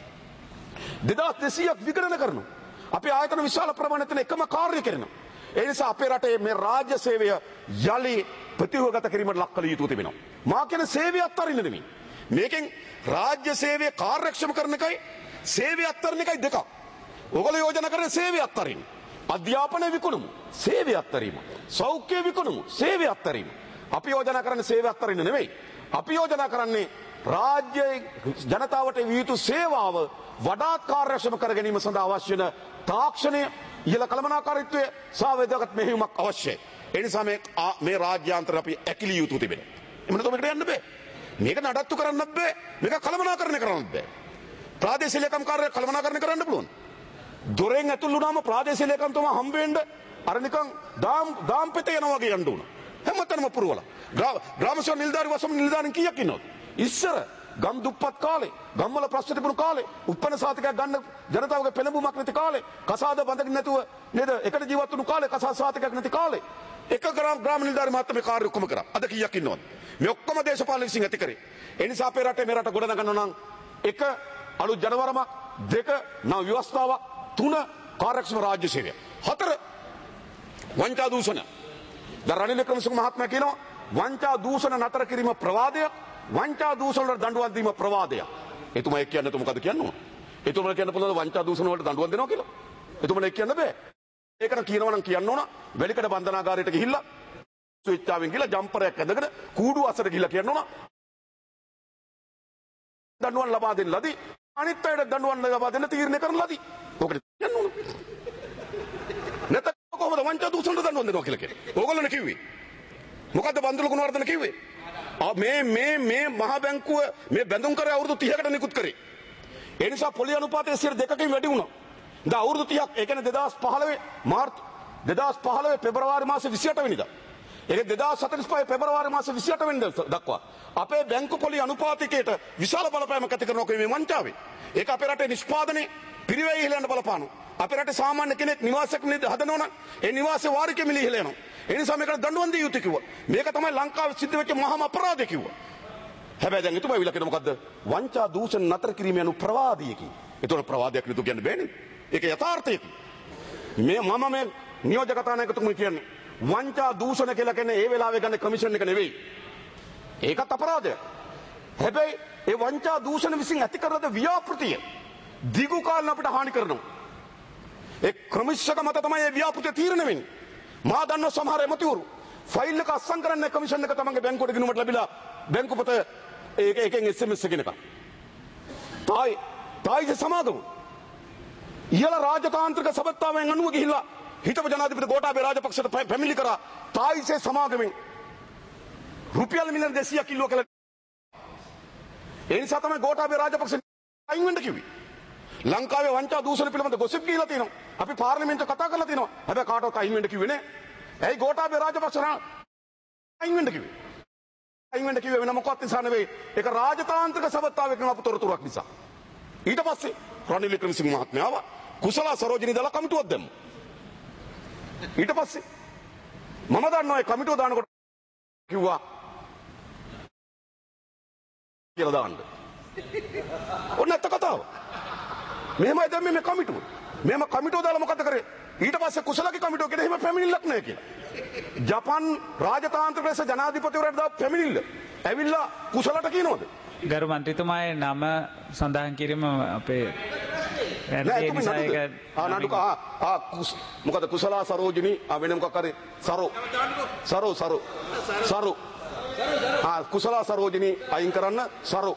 [SPEAKER 3] 2200ක් විගණනය කරනවා. අපේ ආයතන විශාල ප්‍රමාණයට එකම කාර්ය කරනවා. ඒ නිසා අපේ රටේ මේ රාජ්‍ය සේවය යලි ප්‍රතිහෝගත කිරීමට ලක් කළ යුතු තිබෙනවා. මා කියන සේවය අත්හරින්න නෙමෙයි. මේකෙන් රාජ්‍ය සේවය කාර්යක්ෂම කරන එකයි සේවය අත්හරින එකයි දෙකක්. ඔයගොල්ලෝ යෝජනා කරන සේවය අත්හරින්න. අධ්‍යාපනය විකුණමු. සේවය අත්හරීම. සෞඛ්‍ය විකුණමු. සේවය අත්හරීම. අපි යෝජනා කරන්නේ සේවය අත්හරින්න නෙමෙයි. අපි යෝජනා කරන්නේ රාජ්‍ය ජනතාවට විය යුතු සේවාව වඩාත් කාර්යක්ෂම කර ගැනීම සඳහා අවශ්‍ය වෙන තාක්ෂණය ඉහළ කළමනාකාරීත්වය සහ වැදගත් මෙහෙයුමක් අවශ්‍යයි. ඒ නිසා මේ රාජ්‍යාන්තර අපි ඇකිලිය යුතු තිබෙනවා. එහෙම නැත්නම් මේකට යන්න බෑ. මේක නඩත්තු කරන්නත් බෑ. මේක කළමනාකරණය කරන්නත් බෑ. ප්‍රාදේශීය ලේකම් කාර්ය කළමනාකරණය කරන්න පුළුවන්. දොරෙන් ඇතුල් වුණාම ප්‍රාදේශීය ලේකම්තුමා හම්බ වෙන්න අර නිකන් දාම් පෙතේ යනවා වගේ යන්න උන. හැමතැනම පුරවලා. ග්‍රාම සේවා නිලධාරි වසම නිලධාරීන් කීයක් ඉන්නවද? ඉස්සර ගම් දුප්පත් කාලේ, ගම්වල ප්‍රශ්න තිබුණු කාලේ, උප්පන්න සාතිකයක් ගන්න ජනතාවගේ පෙළඹුමක් නැති කාලේ, කසාද බඳින්න නැතුව නේද? එකට ජීවත් වුණු කාලේ, කසාද සාතිකයක් නැති කාලේ. එක ග්‍රාම නිලධාරි මහත්මයා මේ කාර්ය ඔක්කොම කරා. අද කීයක් ඉන්නවද? මේ ඔක්කොම දේශපාලන විසින් ඇති කරේ. ඒ නිසා අපේ රටේ මේ රට ගොඩනගන්න නම් එක අලුත් ජනවරමක්, දෙක නව ව්‍යවස්ථාවක්, තුන කාර්යක්ෂම රාජ්‍ය සේවය, හතර වංචා දූෂණ. දැන් රනිල් වික්‍රමසිංහ මහත්මයා කියනවා වංචා දූෂණ නතර කිරීම ප්‍රවාදය, වංචා දූෂණ වලට දඬුවම් දීම ප්‍රවාදය. එතුමා ඒක කියන්නේ මොකද කියන්නේ? එතුමා කියන්න පුළුවන් වංචා දූෂණ වලට දඬුවම් දෙනවා කියලා. එතුමා ඒක කියන්න බෑ. ඒකන කියනවා නම් කියන්න ඕන වෙලිකඩ බන්ධනාගාරයට ගිහිල්ලා ස්විච්චාවෙන් ගිහලා ජම්පරයක් ඇඳගෙන කූඩු අසර ගිහලා කියන්න ඕන දඬුවම් ලබා දෙන්න ලදී, අනිත් අයට දඬුවම් ලබා දෙන්න තීරණය කරන ලදී. ඔකට කියන්න ඕන. නැත්නම් කොහොමද වංචා දූෂණට දඬුවම් දෙනවා කියලා කියන්නේ? ඕගොල්ලෝනේ කිව්වේ. මොකද්ද බන්දුල ගුණවර්ධන කිව්වේ? මේ මහ බැංකුව මේ බැඳුම් කරේ අවුරුදු 30කට නිකුත් කරේ. ඒ නිසා පොලි අනුපාතය 2%කින් වැඩි වුණා. දැන් අවුරුදු 30ක්, ඒ කියන්නේ 2015 පෙබරවාරි මාසේ 28 වෙනිදා. ඒක 2045 පෙබරවාරි මාසේ 28 වෙනිදා දක්වා අපේ බැංකු පොලි අනුපාතිකයට විශාල බලපෑමක් ඇති කරනවා මේ වංචාවේ. ඒක අපේ රටේ නිෂ්පාදනයේ පිරිවැය ඉහළට බලපානවා. අපේ රටේ සාමාන්‍ය කෙනෙක් නිවාසයක් හදනවා නම් ඒ නිවාසේ වාරිකේ මිල ඉහළ යනවා. ඒ නිසා මේකට දඬුවම් දිය යුතු කිව්වා. මේක තමයි ලංකාවේ සිද්ධ වෙච්ච මහාම අපරාධය කිව්වා. හැබැයි දැන් එතුමා විල කියන මොකද්ද? වංචා දූෂණ නතර කිරීම යනු ප්‍රවාදයකි. ඒතකොට ප්‍රවාදයක් නෙතු කියන්න බෑනේ. ඒක යථාර්ථයකි. මම මේ නියෝජක කතානායකතුමා කියන්නේ වංචා දූෂණ කියලා කියන්නේ ඒ වෙලාවේ ගන්න කමිෂන් එක නෙවෙයි. ඒකත් අපරාධයක්. හැබැයි ඒ වංචා දූෂණ විසින් ඇති කරන ව්‍යාපෘතිය දිගු කාලෙ අපිට හානි කරනවා. ඒ ක්‍රමිෂක මත තමයි මේ ව්‍යාපෘතිය තීරණය වෙන්නේ. මා දන්න සමහර එමතිවරු ෆයිල් එක අස්සම් කරන්නේ කමිෂන් එක තමන්ගේ බැංකුවට ගිණුමට ලැබිලා බැංකු පොත ඒකෙන් SMS එකකින් එක. තායි සමාගම ඉහළ රාජතාන්ත්‍රික සබත්තාවෙන් අනුව ගිහිල්ලා හිටපු ජනාධිපති ගෝඨාභය රාජපක්ෂට පැමිණිලි කරා තායිසේ සමාගමෙන් රුපියල් මිලියන 200ක් ඉල්ලුවා කියලා. ඒ නිසා තමයි ගෝඨාභය රාජපක්ෂ අයින් වෙන්න කිව්වේ. ලංකාවේ වංචා දූෂණ පිළිබඳ ගොසිප් ගිහිලා තියෙනවා. අපි පාර්ලිමේන්තුවේ කතා කරලා තියෙනවා. හැබැයි කාටවත් අයින් වෙන්න කිව්වේ නෑ. ඇයි ගෝඨාභය රාජපක්ෂ අයින් වෙන්න කිව්වේ? අයින් වෙන්න කිව්වේ වෙන මොකක්වත් නිසා නෙවෙයි. ඒක රාජතාන්ත්‍රික සබත්තාවකින් අපු තොරතුරක් නිසා. ඊට පස්සේ රනිල් වික්‍රමසිංහ මහත්මයාව කුසල සරෝජිනී දාලා කමිටුවක් දැම්මා. ඊට පස්සේ මම දන්නවා ඒ කමිටුව දානකොට කිව්වා කියලා දාන්න. ඔන්න නැත්ත කතාව. මෙහෙමයි දැන් මේ කමිටුව. මෙහෙම කමිටුව දාලා මොකද කරේ? ඊට පස්සේ කුසලගේ කමිටුව කියන එහෙම පැමිණිල්ලක් නැහැ කියලා. ජපාන් රාජතාන්ත්‍රික ලෙස ජනාධිපතිවරයාට දා පැමිණිල්ල. ඇවිල්ලා කුසලට කියනවද?
[SPEAKER 1] ගරු මන්ත්‍රීතුමාගේ නම සඳහන් කිරීම අපේ
[SPEAKER 3] මොකද කුසලා සරෝජිනී වෙන මොකක් හරි සරු කුසලා සරෝජිනී අයින් කරන්න සරු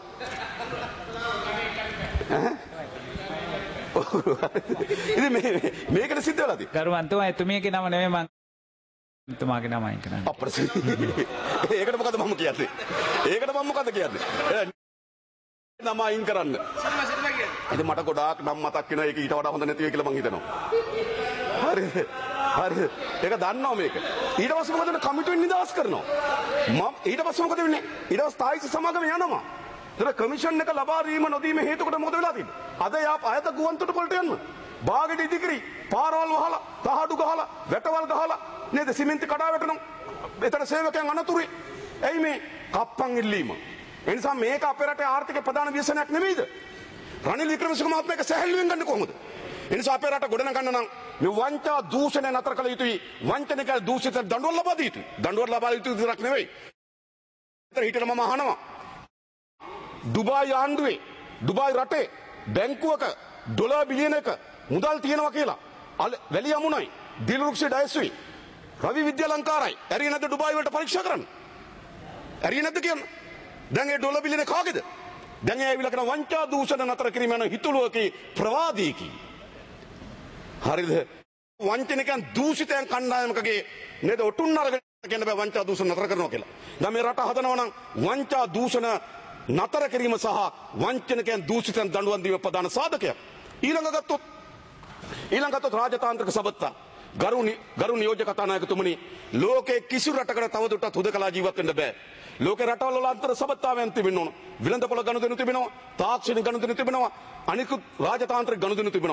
[SPEAKER 3] ඉතින් මේකට සිද්ධ වෙලාද?
[SPEAKER 1] ගරු මන්ත්‍රීතුමා එතුමියගේ නම නෙමෙයි මම එතුමාගේ නම අයින් කරන්නේ.
[SPEAKER 3] ඒකට මොකද මම කියන්නේ? ඒකට මම මොකද කියන්නේ? නම අයින් කරන්න. ඉතින් මට ගොඩාක් නම් මතක් වෙනවා. ඒක ඊට වඩා හොඳ නැති වෙයි කියලා මං හිතනවා. හරිද? ඒක දන්නවා මේක. ඊට පස්සේ මොකද වෙන්නේ? කමිටුවෙන් නිදහස් කරනවා. ඊට පස්සේ මොකද වෙන්නේ? ඊට පස්සේ තායිස සමාගම යනවා. ඒතර කමිෂන් එක ලබා දීම නොදීම හේතු කොට මොකද වෙලා තියෙන්නේ? අද අයත ගුවන්තොට පොළට යන්න. බාගෙට ඉදිකිරි, පාරවල් වහලා, තහඩු ගහලා, වැටවල් ගහලා නේද සිමෙන්ති කඩා වැටෙනවා. එතන සේවකයන් අනතුරුයි. එයි මේ කප්පන් ඉල්ලීම. ඒ නිසා මේක අපේ රටේ ආර්ථික ප්‍රධාන ව්‍යසනයක් නෙමෙයිද? රනිල් වික්‍රමසිංහ මහත්මයාගේ සැහැල්ලුවෙන් ගන්න කොහොමද? ඒ නිසා අපේ රට ගොඩනගන්න නම් මේ වංචා දූෂණය නතර කළ යුතුයි. වංචනික දූෂිත දඬුවම් ලබා දී යුතුයි. දඬුවම් ලබා දී යුතු විතරක් නෙවෙයි. ඒතර හිටන මම අහනවා. දුබායි ආණ්ඩුවේ දුබායි රටේ බැංකුවක ඩොලර් බිලියනක මුදල් තියෙනවා කියලා. වැලි යමුණයි, දිල්රුක්ෂි ඩයස්වි, රවි විද්‍යාලංකාරයි ඇරිය නැද්ද ඩුබායි වලට පරීක්ෂා කරන්න? ඇරිය නැද්ද කියන්න? දැන් ඒ ඩොලර් බිලියන කාගේද? දැන් ඒ ඇවිල්ලා කරන වංචා දූෂණ නතර කිරීම යන හිතුලුවකී ප්‍රවාදීකී. හරිද? වංචනිකයන් දූෂිතයන් කණ්ඩායමකගේ නේද ඔටුන් අරගෙන කියන බෑ වංචා දූෂණ නතර කරනවා කියලා. දැන් මේ රට හදනවා නම් වංචා දූෂණ නතර කිරීම සහ වංචනිකයන් දූෂිතයන් දඬුවම් දීම ප්‍රධාන සාධකයක්. ඊළඟ ගත්තොත් රාජතාන්ත්‍රික සබත්තා ගරු නියෝජක කතානායකතුමනි, ලෝකේ කිසි රටකට තවදුරටත් හුදකලා ජීවත් වෙන්න බෑ. ලෝකේ රටවල් වල අන්තර් සබත්තාවයන් තිබෙන්න ඕන. විලඳපොළ ගනුදෙනු තිබෙනවා, තාක්ෂණික ගනුදෙනු තිබෙනවා, අනිකුත් රාජතාන්ත්‍රික ගනුදෙනු තිබෙනවා.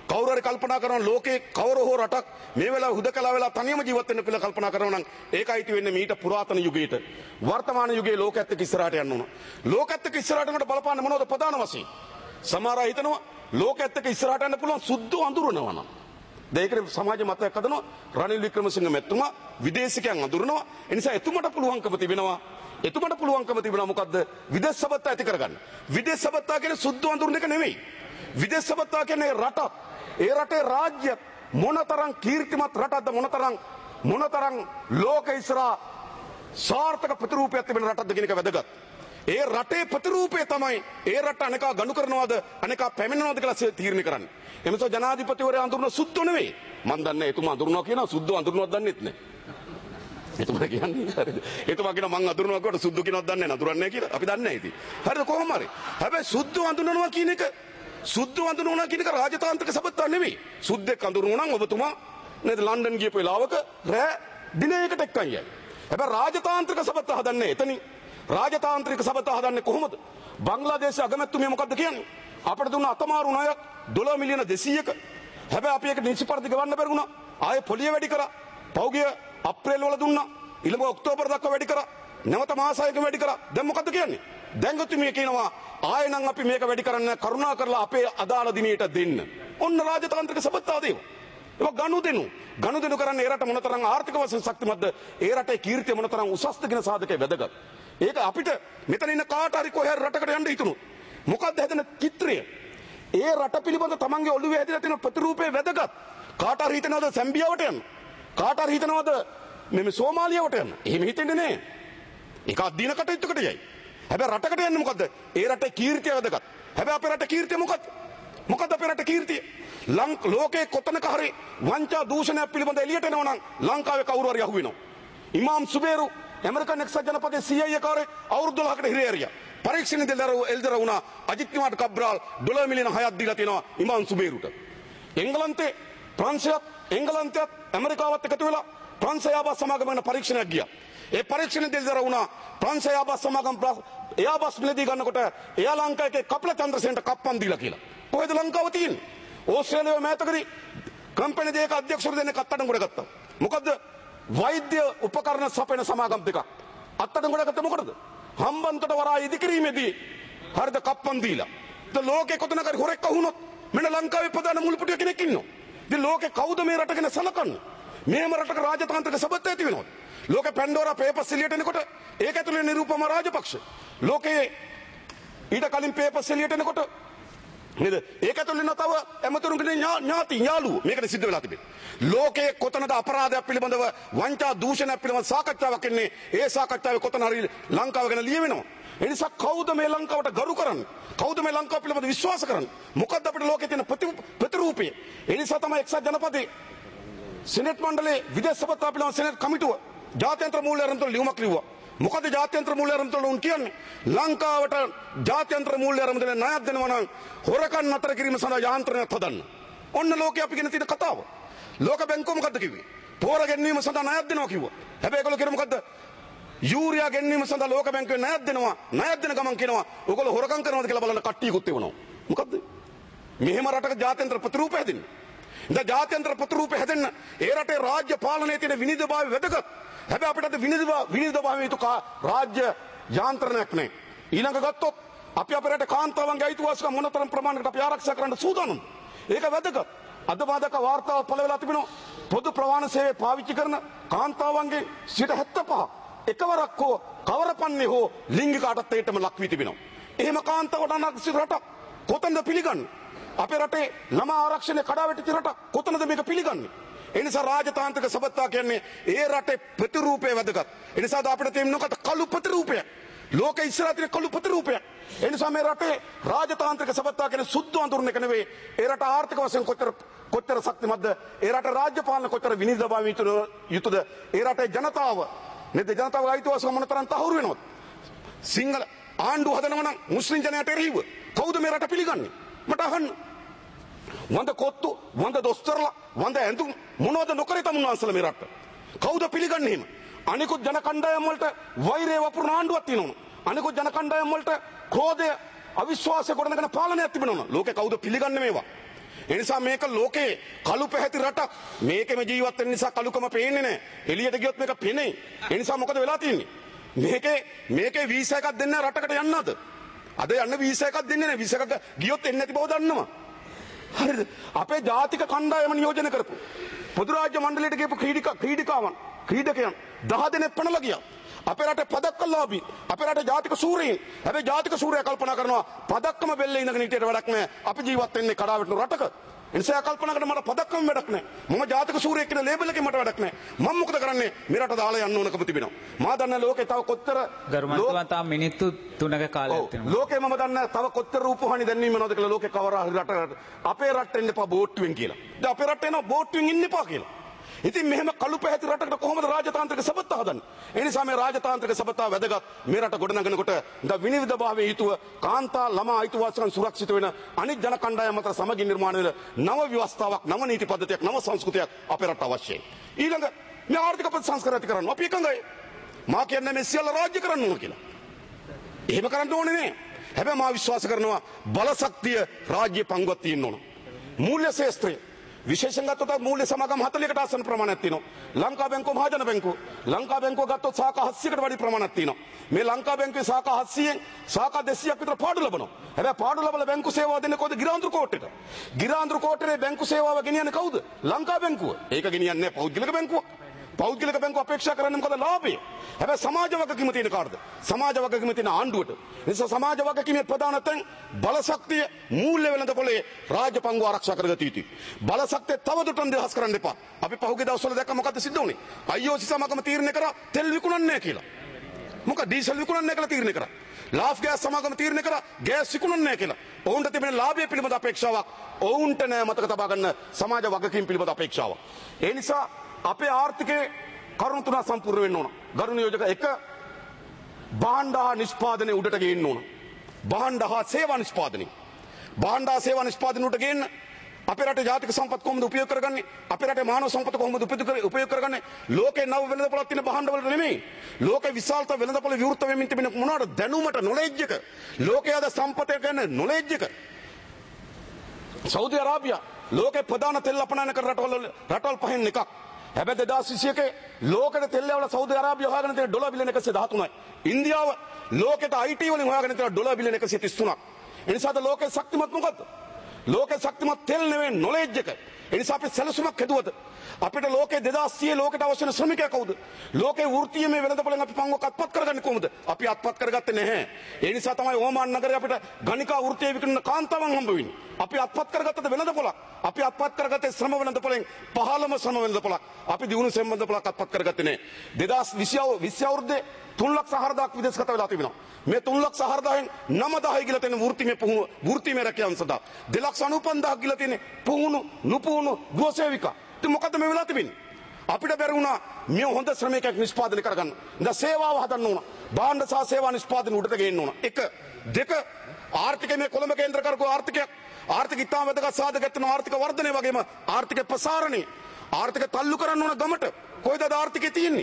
[SPEAKER 3] කවුරු හරි කල්පනා කරනවා ලෝකේ කවර හෝ රටක් මේ වෙලාව හුදකලා වෙලා තනියම ජීවත් වෙන්න කියලා කල්පනා කරනවා නම් ඒකයි තියෙන්නේ මීට පුරාතන යුගයට වර්තමාන යුගයේ ලෝකයේත් එක්ක ඉස්සරහට යන්න ඕන. ලෝකයේත් එක්ක ඉස්සරහට යනකොට බලපාන්නේ මොනවද ප්‍රධාන වශයෙන්? සමහර අය හිතනවා ලෝකයේත් එක්ක ඉස්සරහට යන්න පුළුවන් සුද්ධ අඳුරනවා නම්. ඒකට සමාජ මතයක් හදනවා රනිල් වික්‍රමසිංහ මැතිතුමා විදේශිකයන් අඳුරනවා. ඒ නිසා එතුමට පුළුවන්කම තිබෙනවා. එතුමට පුළුවන්කම තිබෙනවා මොකද්ද? විදේශ සබත්තා ඇති කරගන්න. විදේශ සබත්තා කියන්නේ සුද්ධ අඳුරන එක නෙමෙයි. විදේශ සබත්තා කියන්නේ රටක්. ඒ රටේ රාජ්‍ය මොනතරම් කීර්තිමත් රටක්ද මොනතරම් ලෝක ඉස්සරහා සාර්ථක ප්‍රතිරූපයක් තිබෙන රටක්ද කියන එක වැදගත්. ඒ රටේ ප්‍රතිරූපය තමයි ඒ රට අනේකා ගනු කරනවද අනේකා පැමිණෙනවද කියලා තීරණය කරන්නේ. එමෙසෝ ජනාධිපතිවරයා අඳුරන සුද්ධ නෙවෙයි. මම දන්නේ එතුමා අඳුරනවා කියනවා සුද්ධ අඳුරනවද දන්නෙත් නැහැ. එතුමා කියන්නේ හරිද? එතුමා කියනවා මං අඳුරනවා කියවට සුද්ධ කියනවද දන්නේ නැහැ නඳුරන්නේ නැහැ කියලා. අපි දන්නේ නැහැ ඉතින්. හරිද කොහොම හරි. හැබැයි සුද්ධ අඳුරනවා කියන එක සුද්ධ අඳුරනවා කියන එක රාජතාන්ත්‍රික සබත්තා නෙවෙයි. සුද්ධෙක් අඳුරනවා නම් ඔබතුමා නේද ලන්ඩන් ගියපු වෙලාවක රෑ දිනයකට එක්කන් යයි. හැබැයි රාජතාන්ත්‍රික සබත්තා හදන්නේ එතනින්. රාජතාන්ත්‍රික සබත්තා හදන්නේ කොහොමද? බංග්ලාදේශ අගමැතිතුමිය මොකද්ද කියන්නේ? අපිට දුන්න අතමාරු ණයක් $2 මිලියන 200ක. හැබැයි අපි ඒක නිසි පරිදි ගෙවන්න බැරි වුණා. ආයේ පොලිය වැඩි කරා. පෞගිය අප්‍රේල් වල දුන්නා. ඊළඟ ඔක්තෝබර් දක්වා වැඩි කරා. නැවත මාස 6ක වැඩි කරා. දැන් මොකද්ද කියන්නේ? දැන් ගොතුමිය කියනවා ආයෙ නම් අපි මේක වැඩි කරන්න කරුණා කරලා අපේ අදාළ දිනයට දෙන්න. ඔන්න රාජතාන්ත්‍රික සබත්තා දේව. ඒක ගනුදෙනු කරන්නේ ඒ රට මොනතරම් ආර්ථික වශයෙන් ශක්තිමත්ද? ඒ රටේ කීර්තිය මොනතරම් උසස්ද කියන සාධකයේ වැදගත්. ඒක අපිට මෙතන ඉන්න කාට හරි කොහේ හරි රටකට යන්න හිතුණොත් මොකද්ද හැදෙන චිත්‍රය? ඒ රට පිළිබඳ තමන්ගේ ඔළුවේ හැදිලා තියෙන ප්‍රතිරූපේ වැදගත්. කාට හරි හිතනවද සැම්බියාවට යන්න? කාට හරි හිතනවද මේ සෝමාලියාවට යන්න? එහෙම හිතෙන්නේ නැහැ. ඒක අධින කටයුත්තකට යයි. හැබැයි රටකට යන්නේ මොකද්ද? ඒ රටේ කීර්තිය වැදගත්. හැබැයි අපේ රටේ කීර්තිය මොකද්ද? මොකද්ද අපේ රටේ කීර්තිය? ලෝකේ කොතනක හරි වංචා දූෂණයක් පිළිබඳ එළියට එනවා නම් ලංකාවේ කවුරු හරි අහු වෙනවා. ඉමාම් සුබේරු ඇමරිකන් එක්සත් ජනපදයේ CIA කාරේ අවුරුදු 12කට හිරේ ඇරියා. පරීක්ෂණෙදී එල්දර වුණා අජිත් කුමාර් කබ්‍රාල් $6 මිලියන 6ක් දීලා තියෙනවා ඉමාම් සුබේරුට. එංගලන්තේ එංගලන්තයත් ඇමරිකාවත් එකතු වෙලා ප්‍රංශ යාබස් සමාගම වෙන පරීක්ෂණයක් ගියා. ඒ පරීක්ෂණෙදී එල්දර වුණා ප්‍රංශ යාබස් සමාගම එයාබස් මිලදී ගන්නකොට එයා ලංකාවේ කපල චන්ද්‍රසේනට කප්පන් දීලා කියලා. කොහෙද ලංකාව තියෙන්නේ? ඕස්ට්‍රේලියාවේ මෑතකදී කම්පැනි දෙක අධ්‍යක්ෂවරු දෙන්නෙක් අත්අඩංගුවට ගත්තා. මොකද්ද? වෛද්‍ය උපකරණ සපයන සමාගම් දෙකක් අත්අඩංගුවට ගත්ත මොකටද? හම්බන්තොට වරා ඉදිකිරීමේදී හරිද කප්පන් දීලා. ඉතින් ලෝකේ කොතනක හරි හොරෙක් අහුනොත් මෙන්න ලංකාවේ ප්‍රධාන මුල්පුටිය කෙනෙක් ඉන්නවා. ඉතින් ලෝකේ කවුද මේ රට ගැන සලකන්නේ? මේම රටක රාජතාන්ත්‍රික සබත්තා ඇති වෙනවද? ලෝකේ පැන්ඩෝරා පේපර්ස් එළියට එනකොට ඒක ඇතුලේ නිරූපම රාජපක්ෂ. ලෝකේ ඊට කලින් පේපර්ස් එළියට එනකොට නේද? ඒක ඇතුලේ ඉන්න තව ඇමතුරුන්ගේ ඥාලුවෝ මේකට සිද්ධ වෙලා තිබෙන්නේ. ලෝකයේ කොතනද අපරාධයක් පිළිබඳව වංචා දූෂණයක් පිළිබඳව සාකච්ඡාවක් එන්නේ? ඒ සාකච්ඡාවේ කොතන හරි ලංකාව ගැන ලියවෙනවා. ඒ නිසා කවුද මේ ලංකාවට ගරු කරන්නේ? කවුද මේ ලංකාව පිළිබඳව විශ්වාස කරන්නේ? මොකද්ද අපිට ලෝකයේ තියෙන ප්‍රතිරූපය? ඒ නිසා තමයි එක්සත් ජනපදයේ සෙනෙට් මණ්ඩලයේ විදේශ සභාව පිළිබඳව සෙනෙට් කමිටුව ජාත්‍යන්තර මූල්‍ය ආරම්භවල ලියුමක් ලිව්වා. මොකද ජාත්‍යන්තර මූල්‍ය ආරම්භවල උන් කියන්නේ ලංකාවට ජාත්‍යන්තර මූල්‍ය ආරම්භවල ණයක් දෙනවා නම් හොරකම් නතර කිරීම සඳහා යාන්ත්‍රණයක් හදන්න. ඔන්න ලෝකේ අපි කියන තියෙන කතාව. ලෝක බැංකුව මොකද්ද කිව්වේ? පෝර ගැනීම සඳහා ණයක් දෙනවා කිව්වා. හැබැයි ඒගොල්ලෝ කියන මොකද්ද? යූරියා ගැනීම සඳහා ලෝක බැංකුවේ ණයක් දෙනවා. ණයක් දෙන ගමන් කියනවා ඔයගොල්ලෝ හොරකම් කරනවද කියලා බලන්න කට්ටියකුත් එවනවා. මොකද්ද? මෙහෙම රටක ජාත්‍යන්තර ප්‍රතිරූප හැදෙන්නේ. ඉතින් ජාත්‍යන්තර ප්‍රතිරූප හැදෙන්න ඒ රටේ රාජ්‍ය පාලනයේ තියෙන විනිවිදභාවය වැදගත්. හැබැයි අපිට අද විනිවිදභාවය යුතු රාජ්‍ය යාන්ත්‍රණයක් නැහැ. ඊළඟ ගත්තොත් අපි අපේ රටේ කාන්තාවන්ගේ අයිතිවාසිකම් මොනතරම් ප්‍රමාණයකට අපි ආරක්ෂා කරන්න සූදානම්ද? ඒක වැදගත්. අද මාදක වාර්තාව පළ වෙලා තිබෙනවා පොදු ප්‍රවාහන සේවය පාවිච්චි කරන කාන්තාවන්ගේ 75% එකවරක් හෝ කවරපන්නේ හෝ ලිංගික අඩත්තරයටම ලක් වී තිබෙනවා. එහෙම කාන්තාවට අනාගත රටක් කොතනද පිළිගන්නේ? අපේ රටේ ළමා ආරක්ෂණය කඩාවැටිච්ච රටක් කොතනද මේක පිළිගන්නේ? ඒ නිසා රාජතාන්ත්‍රික සබත්තා කියන්නේ ඒ රටේ ප්‍රතිරූපය වැදගත්. ඒ නිසා අපිට තියෙන මොකද කළු ප්‍රතිරූපය. ලෝකෙ ඉස්සරහ තියෙන කළු ප්‍රතිරූපය. ඒ නිසා මේ රටේ රාජතාන්ත්‍රික සබත්තා කියන්නේ සුද්ධ අඳුරන එක නෙවෙයි. ඒ රට ආර්ථික වශයෙන් කොච්චර ශක්තිමත්ද? ඒ රට රාජ්‍ය පාලන කොච්චර විනිවිදභාවය යුතුද? ඒ රටේ ජනතාව නේද ජනතාවගේ අයිතිවාසිකම් මොනතරම් තහවුරු වෙනවද? සිංහල ආණ්ඩුව හදනවා නම් මුස්ලිම් ජනයාට එරෙහිව කවුද මේ රට පිළිගන්නේ? මට අහන්න. වඳ කොත්තු, වඳ දොස්තරලා, වඳ ඇඳුම් මොනවද නොකරේ තමුන්වන්සලා මේ රට? කවුද පිළිගන්නේ එහෙම? අනිකුත් ජන කණ්ඩායම් වලට වෛරය වපුරන ආණ්ඩුවක් තියෙනවා. අනිකුත් ජන කණ්ඩායම් වලට ක්‍රෝධය, අවිශ්වාසය ගොඩනගන පාලනයක් තිබෙනවා. ලෝකේ කවුද පිළිගන්නේ මේවා? ඒ නිසා මේක ලෝකේ කළු පැහැති රටක්. මේකෙම ජීවත් වෙන නිසා කළුකම පේන්නේ නැහැ. එළියට ගියොත් මේක පෙනේ. ඒ නිසා මොකද වෙලා තියෙන්නේ? මේකේ වීසා එකක් දෙන්න රටකට යන්නද? අද යන්න වීසා එකක් දෙන්නේ නැහැ. වීසා එකක් ගියොත් එන්නේ නැති බව දන්නවා. හරිද? අපේ ජාතික කණ්ඩායම නියෝජනය කරපු පොදු රාජ්‍ය මණ්ඩලයට ගියපු ක්‍රීඩකයන් 10 දෙනෙක් පනලා ගියා. අපේ රටේ පදක්කලාභී අපේ රටේ ජාතික සූරීන්. හැබැයි ජාතික සූරයා කල්පනා කරනවා පදක්කම බෙල්ලේ ඉඳගෙන හිටියට වැඩක් නැහැ. අපි ජීවත් වෙන්නේ කඩාවැටෙන රටක. එනිසා කල්පනා කරන මට පදක්කම වැඩක් නැහැ. මම ජාතික සූරයෙක් කියන ලේබල් එකේ මට වැඩක් නැහැ. මම මොකද කරන්නේ? මේ රට දාලා යන්න ඕනකම තිබෙනවා. මා දන්න ලෝකේ තව කොච්චර
[SPEAKER 1] ගරුමන්තුමා මිනිත්තු 3ක කාලයක් තියෙනවා.
[SPEAKER 3] ලෝකේ මම දන්න තව කොච්චර රූපවාහිනී දැන්වීම වෙනවද කියලා ලෝකේ කවර හරි රටකට අපේ රටට එන්න එපා බෝට්ටුවෙන් කියලා. දැන් අපේ රටට එනවා බෝට්ටුවෙන් ඉන්න එපා කියලා. ඉතින් මෙහෙම කළු පැහැති රටකට කොහොමද රාජතාන්ත්‍රික සබත්තා හදන්නේ? ඒ නිසා මේ රාජතාන්ත්‍රික සබත්තා වැදගත්. මේ රට ගොඩනගනකොට ද විනිවිදභාවයේ යුතුව කාන්තා ළමා අයිතිවාසිකම් සුරක්ෂිත වෙන අනිත් ජන කණ්ඩායම් අතර සමගින් නිර්මාණය වෙන නව ව්‍යවස්ථාවක්, නව නීති පද්ධතියක්, නව සංස්කෘතියක් අපේ රට අවශ්‍යයි. ඊළඟ මේ ආර්ථික ප්‍රතිසංස්කරණය ඇති කරන්න අපි එකඟයි. මා කියන්නේ මේ සියල්ල රාජ්‍ය කරන්න ඕන කියලා. එහෙම කරන්න ඕනේ නෑ. හැබැයි මා විශ්වාස කරනවා බලශක්තිය රාජ්‍ය පංගුවක් තියෙන්න ඕන. මූල්‍ය ශාස්ත්‍රය විශේෂයෙන් ගත්තොත් මූල්‍ය සමාගම් 40කට ආසන්න ප්‍රමාණයක් තියෙනවා. ලංකා බැංකුව මහජන බැංකුව. ලංකා බැංකුව ගත්තොත් ශාඛා 700කට වැඩි ප්‍රමාණයක් තියෙනවා. මේ ලංකා බැංකුවේ ශාඛා 700න් ශාඛා 200ක් විතර පාඩු ලබනවා. හැබැයි පාඩු ලබලා බැංකු සේවාව දෙන්නේ කොහොමද? ගිරාන්දුරු කෝට්ටේට. ගිරාන්දුරු කෝට්ටේ බැංකු සේවාව ගෙනියන්නේ කවුද? ලංකා බැංකුව. ඒක ගෙනියන්නේ පෞද්ගලික බැංකුවක්. පෞද්ගලික බැංකුව අපේක්ෂා කරන්නේ මොකද? ලාභය. හැබැයි සමාජ වගකීම තියෙන කාටද? සමාජ වගකීම තියෙන ආණ්ඩුවට. නිසා සමාජ වගකීමේ ප්‍රධාන තැන් බලශක්තිය මූල්‍ය වෙළඳපොලේ රාජ්‍ය පංගුව ආරක්ෂා කරගත යුතුයි. බලශක්තිය තවදුරටත් දහස් කරන්න එපා. අපි පහුගිය දවස්වල දැක්ක මොකද්ද සිද්ධ වුනේ? IOC සමාගම තීරණය කරා තෙල් විකුණන්නේ නැහැ කියලා. මොකද ඩීසල් විකුණන්නේ නැහැ කියලා තීරණය කරා. ලාෆ් ගෑස් සමාගම තීරණය කරා ගෑස් විකුණන්නේ නැහැ කියලා. ඔවුන්ට තිබෙන ලාභය පිළිබඳ අපේක්ෂාවක් ඔවුන්ට නෑ මතක තබා ගන්න සමාජ වගකීම් පිළිබඳ අපේක්ෂාවක්. ඒ නිසා අපේ ආර්ථිකයේ කරුණු තුනක් සම්පූර්ණ වෙන්න ඕන. ගරු නියෝජක 1 භාණ්ඩ හා නිෂ්පාදනය උඩට ගේන්න ඕන. භාණ්ඩ හා සේවා නිෂ්පාදනය. භාණ්ඩ හා සේවා නිෂ්පාදනය උඩට ගේන්න අපේ රටේ ජාතික සම්පත් කොහොමද උපයෝග කරගන්නේ? අපේ රටේ මානව සම්පත කොහොමද උපයෝග කරගන්නේ? ලෝකේ නව වෙළඳපොළක් තියෙන භාණ්ඩ වලට නෙමෙයි. ලෝකේ විශාලත වෙළඳපොළ විවෘත වෙමින් තිබෙන මොනවාද? දැනුමට නොලෙජ් එක. ලෝකයේ අද සම්පතේ ගැන නොලෙජ් එක. සෞදි අරාබියා ලෝකේ ප්‍රධාන තෙල් අපනයන කර රටවල් පහෙන් එකක්. හැබැයි 2021 ලෝකෙට තෙල් වල සෞදි අරාබිය හොයාගෙන තියෙන ඩොලර් බිලියන 113යි. ඉන්දියාව ලෝකෙට IT වලින් හොයාගෙන තියෙන ඩොලර් බිලියන 133ක්. ඒ නිසාද ලෝකේ ශක්තිමත් මොකද්ද? ලෝකේ ශක්තිමත් තෙල් නෙවෙයි නොලෙජ් එක. ඒ නිසා අපි සැලසුමක් හදුවද? අපිට ලෝකේ 2030 ලෝකෙට අවශ්‍ය වෙන ශ්‍රමිකයා කවුද? ලෝකේ වෘත්තීයමය වෙළඳපොළෙන් අපි පංගුවක් අත්පත් කරගන්නේ කොහොමද? අපි අත්පත් කරගත්තේ නැහැ. ඒ නිසා තමයි ඕමාන් නගරේ අපිට ගණිකා වෘත්තීය විකුණන කාන්තාවන් හම්බ වෙන්නේ. අපි අත්පත් කරගත්තද වෙළඳපොළක්? අපි අත්පත් කරගත්තේ ශ්‍රම වෙළඳපොළෙන් 15ම ශ්‍රම වෙළඳපොළක්. අපි දියුණු ශ්‍රම වෙළඳපොළක් අත්පත් කරගත්තේ නැහැ. 2020 අවුරුද්දේ 3,04,000ක් විදේශගත වෙලා තිබෙනවා. මේ 3,04,000න් 9,000 කියලා තියෙන වෘත්තීමය රැකියාවන් සඳහා 2,95,000ක් කියලා තියෙන නුපුහුණු ගෘහසේවිකා. ඉතින් මොකද්ද මේ වෙලා තිබෙන්නේ? අපිට බැරි වුණා මේ හොඳ ශ්‍රමිකයෙක් නිෂ්පාදනය කරගන්න. දැන් සේවාව හදන්න ඕන. භාණ්ඩ සහ සේවා නිෂ්පාදනය උඩට ගේන්න ඕන. 1 2 ආර්ථිකයේ මේ කොළඹ කේන්ද්‍ර කරකෝ ආර්ථිකයක්. ආර්ථික ඉතාම වැදගත් සාධක වෙන ආර්ථික වර්ධනය වගේම ආර්ථික ප්‍රසාරණය. ආර්ථික තල්ලු කරන්න ඕන ගමට. කොයිද ආර්ථිකය තියෙන්නේ?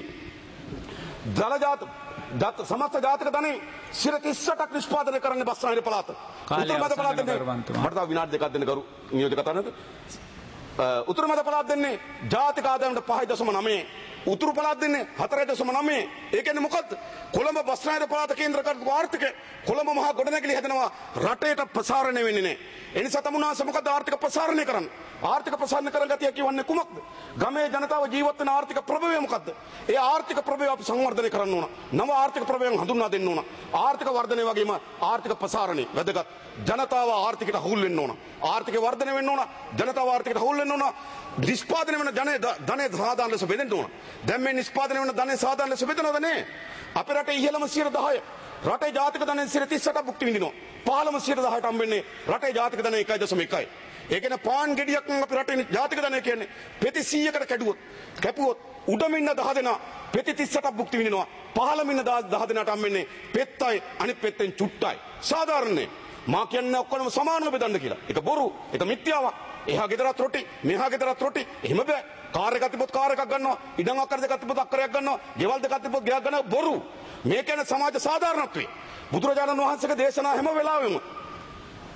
[SPEAKER 3] සමස්ත ජාතික ධනෙ 38ක් නිෂ්පාදනය කරන්න බස්නාහිර පළාත. උතුරු මැද පළාත දෙන්නේ. මට තව විනාඩි දෙකක් දෙන්න කරු නියෝජක කතානද? උතුරු මැද පළාත දෙන්නේ ජාතික ආදායමට 5.9. උතුරු පළාත දෙන්නේ 4.9. ඒ කියන්නේ මොකද්ද? කොළඹ බස්නාහිර පළාත කේන්ද්‍ර කරපු ආර්ථිකය කොළඹ මහා ගොඩනැගිලි හැදෙනවා රටේට ප්‍රසාරණය වෙන්නේ නැහැ. ඒ නිසා තමුන්නාස මොකද ආර්ථික ප්‍රසාරණය කරන්නේ? ආර්ථික ප්‍රසාරණය කරන ගතිය කියවන්නේ කුමක්ද? ගමේ ජනතාව ජීවත් වෙන ආර්ථික ප්‍රභවය මොකද්ද? ඒ ආර්ථික ප්‍රභවය අපි සංවර්ධනය කරන්න ඕන. නව ආර්ථික ප්‍රභවයන් හඳුන්වා දෙන්න ඕන. ආර්ථික වර්ධනය වගේම ආර්ථික ප්‍රසාරණය වැදගත්. ජනතාව ආර්ථිකයට හුල් වෙන්න ඕන. ආර්ථික වර්ධනය වෙන්න ඕන. ජනතාව ආර්ථිකයට හුල් වෙන්න ඕන. නිෂ්පාදනය වෙන ධනෙ සාධාරණ ලෙස බෙදෙන්න ඕන. දැන් මේ නිෂ්පාදනය වෙන ධනෙ සාධාරණ ලෙස බෙදනවද නැහැ? අපේ රටේ ඉහළම 10%. රටේ ජාතික ධනෙ 38ක් භුක්ති විඳිනවා. 15ම 10%ට හම්බෙන්නේ රටේ ජාතික ධනෙ 1.1යි. ඒ කියන්නේ පාන් ගෙඩියක් නම් අපේ රටේ ජාතික ධනෙ කියන්නේ පෙති 100කට කැපුවොත් උඩම ඉන්න 10 දෙනා පෙති 38ක් භුක්ති විඳිනවා. 15ම ඉන්න 10 දෙනාට හම්බෙන්නේ පෙත්තයි අනිත් පෙත්තෙන් චුට්ටයි. සාධාරණනේ. මා කියන්නේ ඔක්කොම සමානව බෙදන්න කියලා. ඒක බොරු. ඒක මිත්‍යාවක්. එහා ගෙදරත් රොටි, මෙහා ගෙදරත් රොටි. එහෙම බෑ. කාර් එකක් තිබ්බොත් කාර් එකක් ගන්නවා. ඉඩම් අක්කර දෙකක් තිබ්බොත් අක්කරයක් ගන්නවා. ගෙවල් දෙකක් තිබ්බොත් ගෙයක් ගන්නවා. බොරු. මේ කියන්නේ සමාජ සාධාරණත්වය. බුදුරජාණන් වහන්සේගේ දේශනා හැම වෙලාවෙම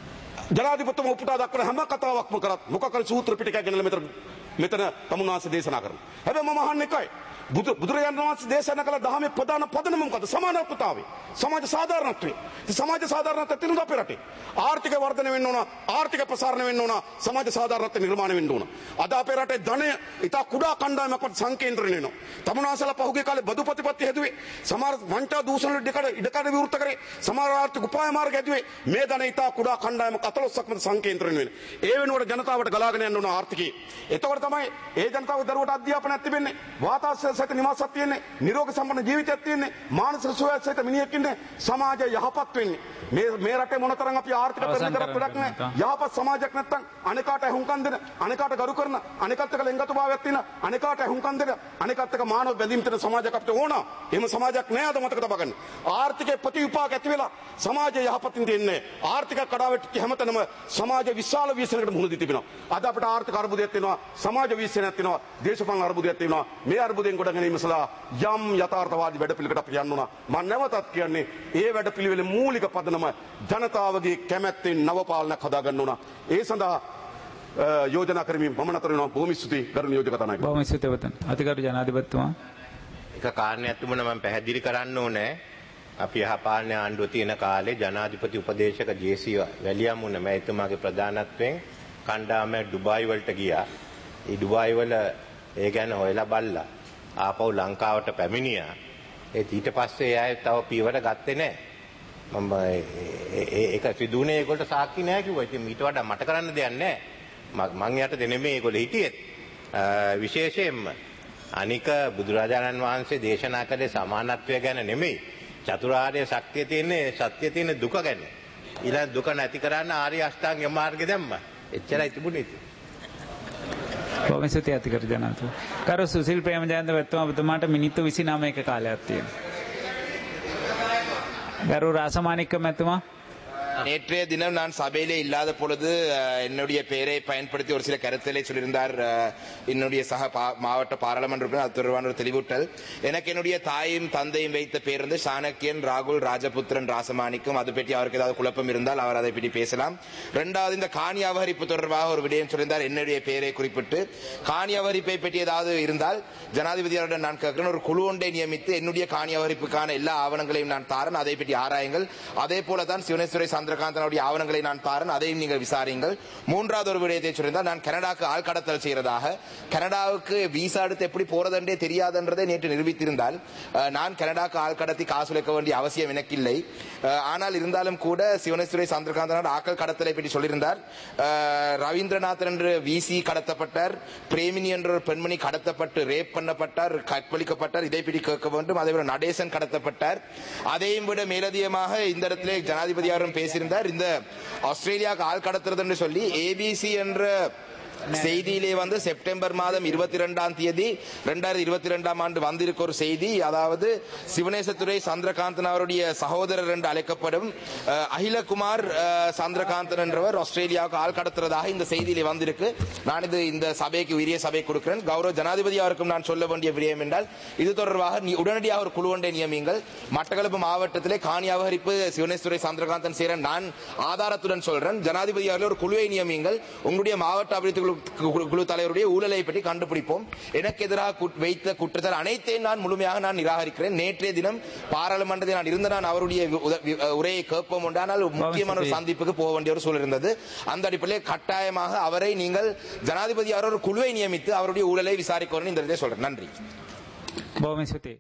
[SPEAKER 3] ජනාධිපතිතුම උපුටා දක්වන හැම කතාවක්ම කරත් මොකක් හරි සූත්‍ර පිටකයක් ගෙනල්ලා මෙතන තමුන්වහන්සේ දේශනා කරනවා. හැබැයි මම අහන්නේ එකයි. බුදුරජාණන් වහන්සේ දේශනා කළ දහමේ ප්‍රධාන පදනම මොකද? සමානත්වතාවය. සමාජ සාධාරණත්වය. සමාජ සාධාරණත්වය තියෙන අපේ රටේ. ආර්ථික වර්ධනය වෙන්න ඕන, ආර්ථික ප්‍රසාරණය වෙන්න ඕන, සමාජ සාධාරණත්වය නිර්මාණය වෙන්න ඕන. අද අපේ රටේ ධනය ඉතා කුඩා කණ්ඩායමක් සංකේන්ද්‍රණය වෙනවා. තමුන්වහන්සේලා පහුගිය කාලේ බදු ප්‍රතිපත්ති හැදුවේ. සමහර වංචා දූෂණ ඉඩකඩ විවෘත කරේ. සමහර ආර්ථික උපාය මාර්ග හැදුවේ. මේ ධනය ඉතා කුඩා කණ්ඩායමක් 14ක් මත සංකේන්ද්‍රණය වෙනවා. ඒ වෙනුවට ජනතාවට ගලාගෙන යන්න ඕන ආර්ථිකය. එතකොට තමයි ඒ ජනතාව දරුවට අධ්‍යාපනයක් තිබෙන්නේ. වාතාශ්‍රය සහිත නිවාසයක් තියෙන්නේ. නිරෝගී සම්පන්න ජීවිතයක් තියෙන්නේ. මානසික සුවයක් සහිත මිනිහෙක් ඉන්නේ. සමාජය යහපත් වෙන්නේ. මේ රටේ මොනතරම් අපි ආර්ථික පෙරලි කරත් වැඩක් නැහැ. යහපත් සමාජයක් නැත්තම් අනිකාට හුම්කම් දෙන, අනිකාට ගරු කරන, අනිකත් එක්ක ලෙන්ගතුභාවයක් තියෙන, අනිකාට හුම්කම් දෙන, අනිකත් එක්ක මානව බැඳීම් තියෙන සමාජයක් අපිට ඕන. එහෙම සමාජයක් නැහැ අද මතක තබා ගන්න. ආර්ථිකයේ ප්‍රතිවිපාක ඇති වෙලා සමාජය යහපතින් දෙන්නේ. ආර්ථික කඩාවැටි හැමතැනම සමාජ විශාල ව්‍යසනයකට මුහුණ දී තිබෙනවා. අද අපිට ආර්ථික අර්බුදයක් තියෙනවා, සමාජ ව්‍යසනයක් තියෙනවා, දේශපාලන අර්බුදයක් තියෙනවා. මේ අර්බුදයෙන් ගොඩ ගැනීම සඳහා යම් යථාර්ථවාදී වැඩපිළිවෙලකට අපි යන්න ඕන. මම නැවතත් කියන්නේ ඒ වැඩපිළිවෙලේ මූලික පදනම ජනතාවගේ කැමැත්තෙන් නව පාලනයක් හදා ගන්න ඕන. ඒ සඳහා යෝජනා කරමින් මම නතර වෙනවා. බොහොම ස්තුතියි ගරු නියෝජක කතානායක.
[SPEAKER 1] බොහොම ස්තුතියි වතන. අතිගරු ජනාධිපතිතුමා.
[SPEAKER 4] එක කාරණයක් තිබුණා මම පැහැදිලි කරන්න ඕනේ. අපි යහපාලන ආණ්ඩුව තියෙන කාලේ ජනාධිපති උපදේශක ජේ.සී. වැලියමුණ මැතිතුමාගේ ප්‍රධානත්වයෙන් කණ්ඩායම ඩුබායි වලට ගියා. ඒ ඩුබායි වල ඒ ගැන හොයලා බලලා ආපහු ලංකාවට පැමිණියා. ඊට පස්සේ ආයෙ තව පියවර ගත්තේ නැහැ. මම ඒක සිදුුනේ ඒගොල්ලෝ සාක්ෂි නැහැ කිව්වා. ඉතින් ඊට වඩා මට කරන්න දෙයක් නැහැ. මං යට දෙනෙමේ ඒගොල්ලෝ හිටියෙත්. විශේෂයෙන්ම අනික බුදුරජාණන් වහන්සේ දේශනා කළේ සමානත්වය ගැන නෙමෙයි. චතුරාර්ය සත්‍ය තියෙන්නේ සත්‍ය තියෙන දුක ගැන. ඊළඟ දුක නැති කරන්න ආර්ය අෂ්ටාංග මාර්ගය දැම්මා. එච්චරයි තිබුණේ.
[SPEAKER 1] බොහොම ස්තුතියි අතිගරු ජනාධිපති. කරු සුසිල් ප්‍රේමජයන්ත මැතිතුමා ඔබතුමාට මිනිත්තු 29ක කාලයක් තියෙනවා. கரு ராசமாணிக்க மெத்துமா
[SPEAKER 5] நேற்றைய தினம் நான் சபையிலே இல்லாத பொழுது என்னுடைய பெயரை பயன்படுத்தி ஒரு சில கருத்துக்களை சொல்லியிருந்தார் என்னுடைய சக மாவட்ட பாராளுமன்ற உறுப்பினர். அது தொடர்பான ஒரு தெளிவூட்டல். எனக்கு என்னுடைய தாயும் தந்தையும் வைத்த பேர் வந்து சாணக்கியன் ராகுல் ராஜபுத்திரன் ராசமாணிக்கம். அது பற்றி அவருக்கு ஏதாவது குழப்பம் இருந்தால் அவர் அதை பற்றி பேசலாம். இரண்டாவது, இந்த காணி அபகரிப்பு தொடர்பாக ஒரு விடயம் சொல்லியிருந்தார். என்னுடைய பெயரை குறிப்பிட்டு காணி அபகரிப்பை பற்றி ஏதாவது இருந்தால் ஜனாதிபதியாரிடம் நான் கேட்கிறேன். ஒரு குழு ஒன்றை நியமித்து என்னுடைய காணி அபகரிப்புக்கான எல்லா ஆவணங்களையும் நான் தாரன், அதை பற்றி ஆராயுங்கள். அதே போலதான் சிவனேஸ்வரை சந்திரகாந்தனுடைய ஆவணங்களை நான் தாரன், அதையும் நீங்கள் விசாரியுங்கள். மூன்றாவது ஒரு விடயத்தை சொல்லியிருந்தால், நான் கனடாவுக்கு ஆள் கடத்தல் செய்யறதாக, கனடாவுக்கு வீசா எடுத்து எப்படி போறதென்றே தெரியாதென்றதை நேற்று நிரூபித்திருந்தால் நான் கனடாவுக்கு ஆள் கடத்தி காசு வைக்க வேண்டிய அவசியம் எனக்கு இல்லை. ஆனால் இருந்தாலும் கூட சிவனேஸ்வரை சந்திரகாந்தனோட ஆக்கள் கடத்தலை பற்றி சொல்லியிருந்தார். ரவீந்திரநாதன் என்ற விசி கடத்தப்பட்டார், பிரேமினி என்ற ஒரு பெண்மணி கடத்தப்பட்டு ரேப் பண்ணப்பட்டார், கற்பழிக்கப்பட்டார். இதை பற்றி கேட்க வேண்டும். அதேபோல நடேசன் கடத்தப்பட்டார். அதையும் விட மேலதிகமாக இந்த இடத்திலே ஜனாதிபதி அவரும் பேசியிருந்தார். இந்த ஆஸ்திரேலியாவுக்கு ஆள் கடத்துறது என்று சொல்லி ஏபிசி என்ற செய்தியிலே வந்து செப்டம்பர் மாதம் 22ஆம் தேதி 2022ஆம் ஆண்டு வந்திருக்க ஒரு செய்தி. அதாவது சிவனேசத்துறை சந்திரகாந்தன் அவருடைய சகோதரர் என்று அழைக்கப்படும் அகிலகுமார் சந்திரகாந்தன் என்றவர் ஆஸ்திரேலியாவுக்கு ஆள் கடத்துறதாக இந்த செய்தியிலே வந்திருக்கு. நான் இது இந்த சபைக்கு உரிய சபை கொடுக்கிறேன். கௌரவ ஜனாதிபதி அவருக்கும் நான் சொல்ல வேண்டிய விடயம் என்றால், இது தொடர்பாக உடனடியாக ஒரு குழு ஒன்றை நியமியுங்கள். மட்டக்களப்பு மாவட்டத்திலே காணி அபகரிப்பு சிவனேஸ்வரை சந்திரகாந்தன் சேர நான் ஆதாரத்துடன் சொல்றேன். ஜனாதிபதி அவர்கள் ஒரு குழுவை நியமியுங்கள். உங்களுடைய மாவட்ட அபிவிருத்தி குழு தலைவருடைய ஊழலை பற்றி கண்டுபிடிப்போம். எனக்கு எதிராக வைத்த குற்றச்சாட்டு அனைத்தையும் நான் முழுமையாக நான் நிராகரிக்கிறேன். நேற்றைய தினம் பாராளுமன்றத்தில் நான் இருந்த நான் அவருடைய உரையை கேட்போம் உண்டு. ஆனால் முக்கியமான ஒரு சந்திப்புக்கு போக வேண்டிய ஒரு சூழல் இருந்தது. அந்த அடிப்படையில் கட்டாயமாக அவரை நீங்கள் ஜனாதிபதி அவர் ஒரு குழுவை நியமித்து அவருடைய ஊழலை விசாரிக்க வேண்டும். இந்த சொல்றேன். நன்றி.